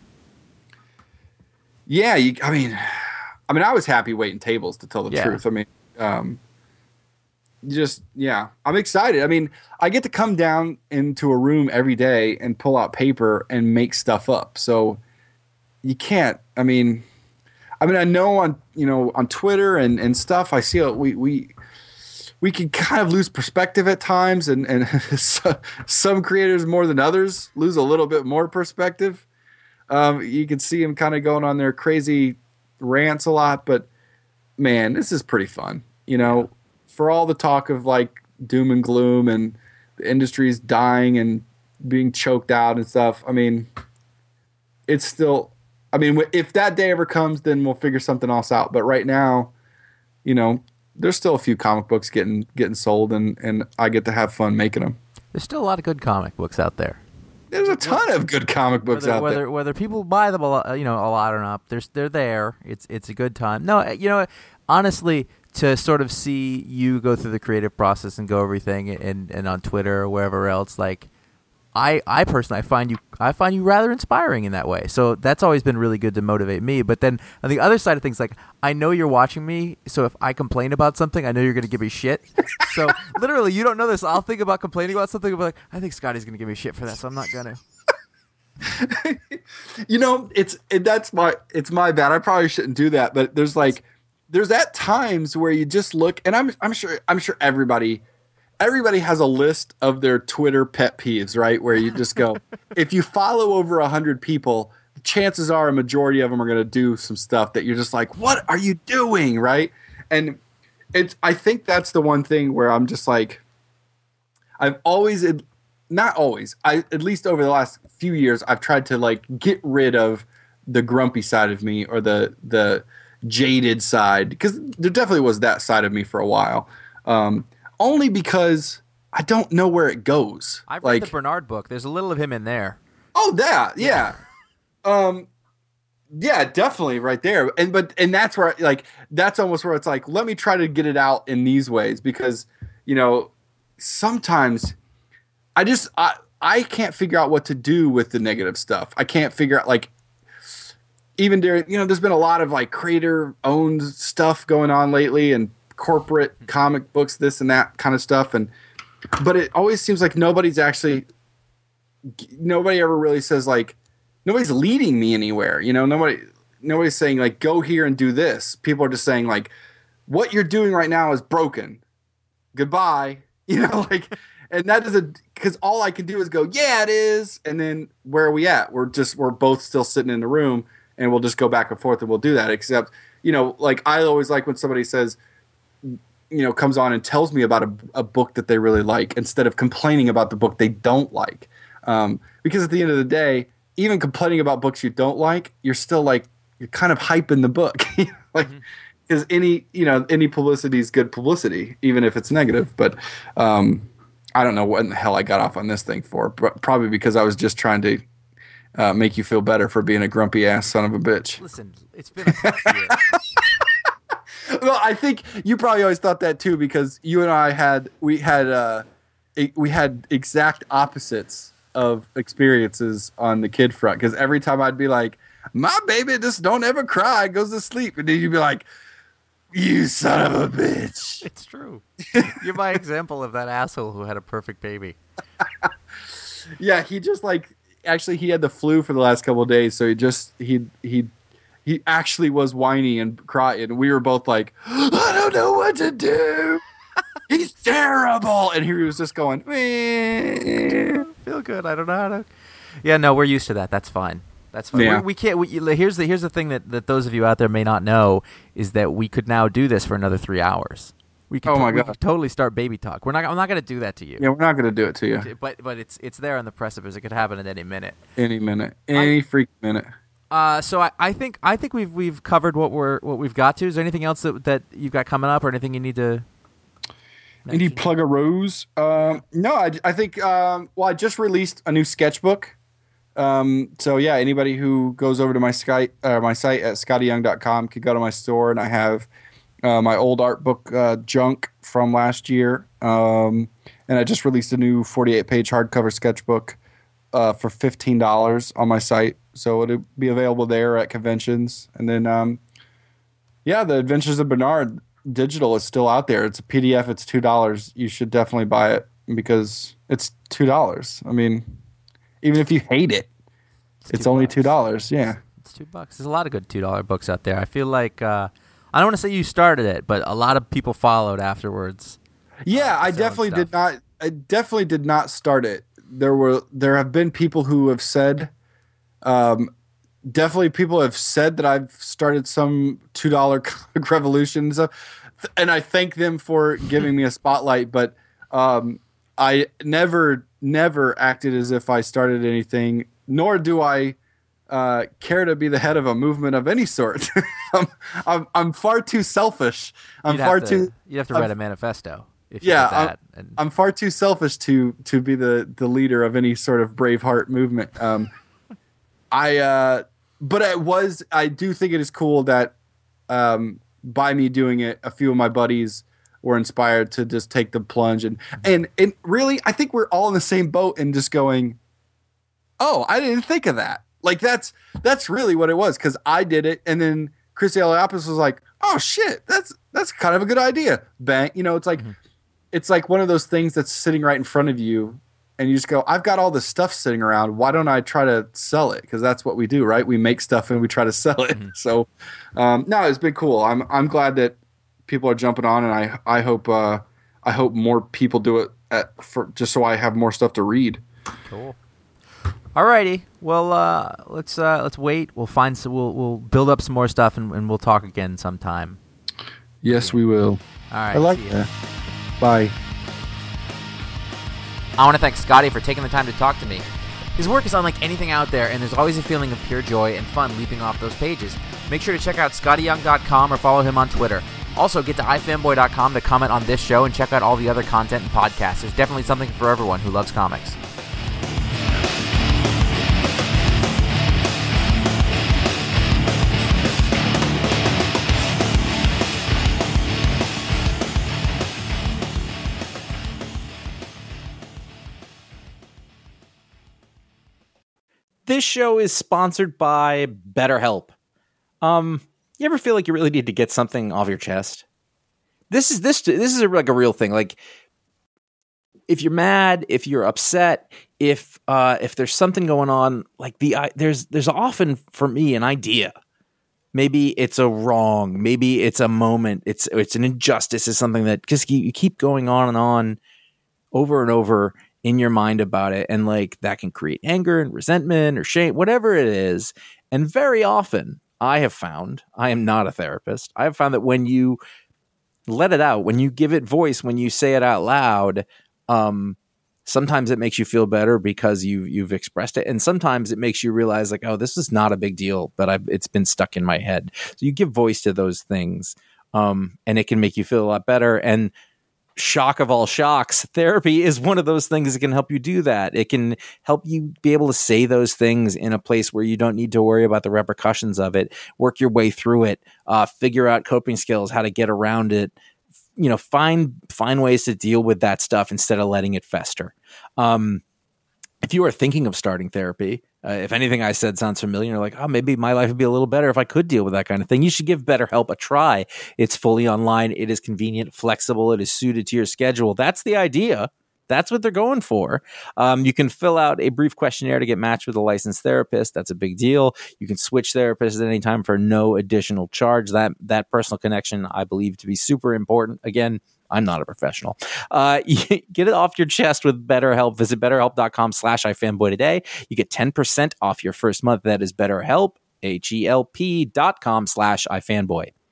Yeah, you, I mean I mean I was happy waiting tables, to tell the yeah. truth. I mean um just yeah, I'm excited. I mean, I get to come down into a room every day and pull out paper and make stuff up. So you can't I mean I mean, I know on you know on Twitter and, and stuff, I see a, we we we can kind of lose perspective at times, and and so, some creators more than others lose a little bit more perspective. Um, you can see them kind of going on their crazy rants a lot, but man, this is pretty fun. You know, for all the talk of like doom and gloom and the industry's dying and being choked out and stuff. I mean, it's still. I mean, if that day ever comes, then we'll figure something else out. But right now, you know, there's still a few comic books getting getting sold, and, and I get to have fun making them. There's still a lot of good comic books out there. There's a ton of good comic books whether, out whether, there. Whether people buy them a lot, you know, a lot or not, they're they're there. It's it's a good time. No, you know, honestly, to sort of see you go through the creative process and go everything, and and on Twitter or wherever else, like. I, I personally I find you I find you rather inspiring in that way. So that's always been really good to motivate me. But then on the other side of things, like I know you're watching me, so if I complain about something, I know you're gonna give me shit. So literally you don't know this. I'll think about complaining about something and be like, I think Scotty's gonna give me shit for that, so I'm not gonna. You know, it's it, that's my it's my bad. I probably shouldn't do that, but there's like there's at times where you just look, and I'm I'm sure I'm sure everybody Everybody has a list of their Twitter pet peeves, right? Where you just go, if you follow over a hundred people, chances are a majority of them are going to do some stuff that you're just like, what are you doing, right? And it's, I think that's the one thing where I'm just like, I've always, not always, I at least over the last few years, I've tried to like get rid of the grumpy side of me or the the jaded side, because there definitely was that side of me for a while. Um, Only because I don't know where it goes. I've like, read the Bernard book. There's a little of him in there. Oh, that, yeah, um, yeah, definitely right there. And but and that's where like that's almost where it's like, let me try to get it out in these ways, because you know sometimes I just I I can't figure out what to do with the negative stuff. I can't figure out like even during you know there's been a lot of like creator owned stuff going on lately and corporate comic books, this and that kind of stuff, and but it always seems like nobody's actually nobody ever really says like nobody's leading me anywhere, you know nobody nobody's saying like go here and do this. People are just saying like what you're doing right now is broken, goodbye, you know like, and that is a because all I can do is go yeah it is, and then where are we at? We're just we're both still sitting in the room and we'll just go back and forth and we'll do that. Except, you know, like I always like when somebody says, you know, comes on and tells me about a, a book that they really like instead of complaining about the book they don't like. Um, because at the end of the day, even complaining about books you don't like, you're still like, you're kind of hyping the book. Like, because mm-hmm. any, you know, any publicity is good publicity, even if it's negative. But um, I don't know what in the hell I got off on this thing for. Probably because I was just trying to uh, make you feel better for being a grumpy ass son of a bitch. Listen, it's been a tough year. Well, I think you probably always thought that too, because you and I had we had uh, we had exact opposites of experiences on the kid front. Because every time I'd be like, "My baby just don't ever cry, goes to sleep," and then you'd be like, "You son of a bitch." It's true. You're my example of that asshole who had a perfect baby. Yeah, he just like actually he had the flu for the last couple of days, so he just he he. He actually was whiny and crying. And we were both like, I don't know what to do. He's terrible. And he was just going, meh. Feel good. I don't know how to. Yeah, no, we're used to that. That's fine. That's fine. Yeah. We, we can't. We, here's the here's the thing that, that those of you out there may not know is that we could now do this for another three hours. We could, oh my we God. could totally start baby talk. We're not. I'm not going to do that to you. Yeah, we're not going to do it to you. But but it's it's there on the precipice. It could happen at any minute. Any minute. Any I, freak minute. Uh, so I, I think I think we've we've covered what we're what we've got to. Is there anything else that, that you've got coming up, or anything you need to? Any plug a rose? Um, no, I, I think. Um, well, I just released a new sketchbook. Um, so yeah, anybody who goes over to my site, uh, my site at scotty young dot com could go to my store, and I have uh, my old art book uh, junk from last year, um, and I just released a new forty-eight page hardcover sketchbook uh, for fifteen dollars on my site. So it'll be available there at conventions. And then, um, yeah, The Adventures of Bernard digital is still out there. It's a P D F. It's two dollars. You should definitely buy it because it's two dollars. I mean, even if you hate it, it's, it's only two dollars. Yeah. It's two bucks. There's a lot of good two dollar books out there. I feel like, uh, I don't want to say you started it, but a lot of people followed afterwards. Yeah, uh, I definitely stuff. did not. I definitely did not start it. There were, there have been people who have said, Um, definitely people have said that I've started some two dollar revolution and stuff, and I thank them for giving me a spotlight, but um, I never, never acted as if I started anything, nor do I uh, care to be the head of a movement of any sort. I'm, I'm, I'm far too selfish. I'm you'd far to, too... You'd have to write I'm, a manifesto. If you yeah, did that. I'm, And... I'm far too selfish to, to be the, the leader of any sort of Braveheart movement. Um, I, uh, but it was, I do think it is cool that, um, by me doing it, a few of my buddies were inspired to just take the plunge. And, and, and really, I think we're all in the same boat and just going, oh, I didn't think of that. Like that's, that's really what it was. Cause I did it. And then Chris Eliopoulos was like, oh shit, that's, that's kind of a good idea. Bang. You know, it's like, mm-hmm. it's like one of those things that's sitting right in front of you. And you just go, I've got all this stuff sitting around. Why don't I try to sell it? Because that's what we do, right? We make stuff and we try to sell it. Mm-hmm. So, um, no, it's been cool. I'm I'm glad that people are jumping on, and I I hope uh, I hope more people do it at, for just so I have more stuff to read. Cool. Alrighty. Well, uh, let's uh, let's wait. We'll find some. We'll we'll build up some more stuff, and, and we'll talk again sometime. Yes, we will. All right. I like that. Bye. I want to thank Scotty for taking the time to talk to me. His work is unlike anything out there, and there's always a feeling of pure joy and fun leaping off those pages. Make sure to check out scotty young dot com or follow him on Twitter. Also, get to i fanboy dot com to comment on this show and check out all the other content and podcasts. There's definitely something for everyone who loves comics. This show is sponsored by BetterHelp. Um, you ever feel like you really need to get something off your chest? This is this this is a, like a real thing. Like, if you're mad, if you're upset, if uh, if there's something going on, like the uh, there's there's often for me an idea. Maybe it's a wrong. Maybe it's a moment. It's it's an injustice. It's something that just you keep going on and on, over and over in your mind about it, and like that can create anger and resentment or shame, whatever it is. And very often, I have found, I am not a therapist, I have found that when you let it out, when you give it voice, when you say it out loud, um, sometimes it makes you feel better because you, you've expressed it. And sometimes it makes you realize like, oh, this is not a big deal, but I've, it's been stuck in my head. So you give voice to those things, um, and it can make you feel a lot better. And shock of all shocks, therapy is one of those things that can help you do that. It can help you be able to say those things in a place where you don't need to worry about the repercussions of it, work your way through it, uh, figure out coping skills, how to get around it, you know, find, find ways to deal with that stuff instead of letting it fester. Um, if you are thinking of starting therapy, uh, if anything I said sounds familiar, you're like, oh, maybe my life would be a little better if I could deal with that kind of thing. You should give BetterHelp a try. It's fully online. It is convenient, flexible. It is suited to your schedule. That's the idea. That's what they're going for. Um, you can fill out a brief questionnaire to get matched with a licensed therapist. That's a big deal. You can switch therapists at any time for no additional charge. That that personal connection, I believe, to be super important. Again, I'm not a professional. Uh, get it off your chest with BetterHelp. Visit betterhelp.com slash ifanboy today. You get ten percent off your first month. That is BetterHelp, H E L P dot com slash ifanboy.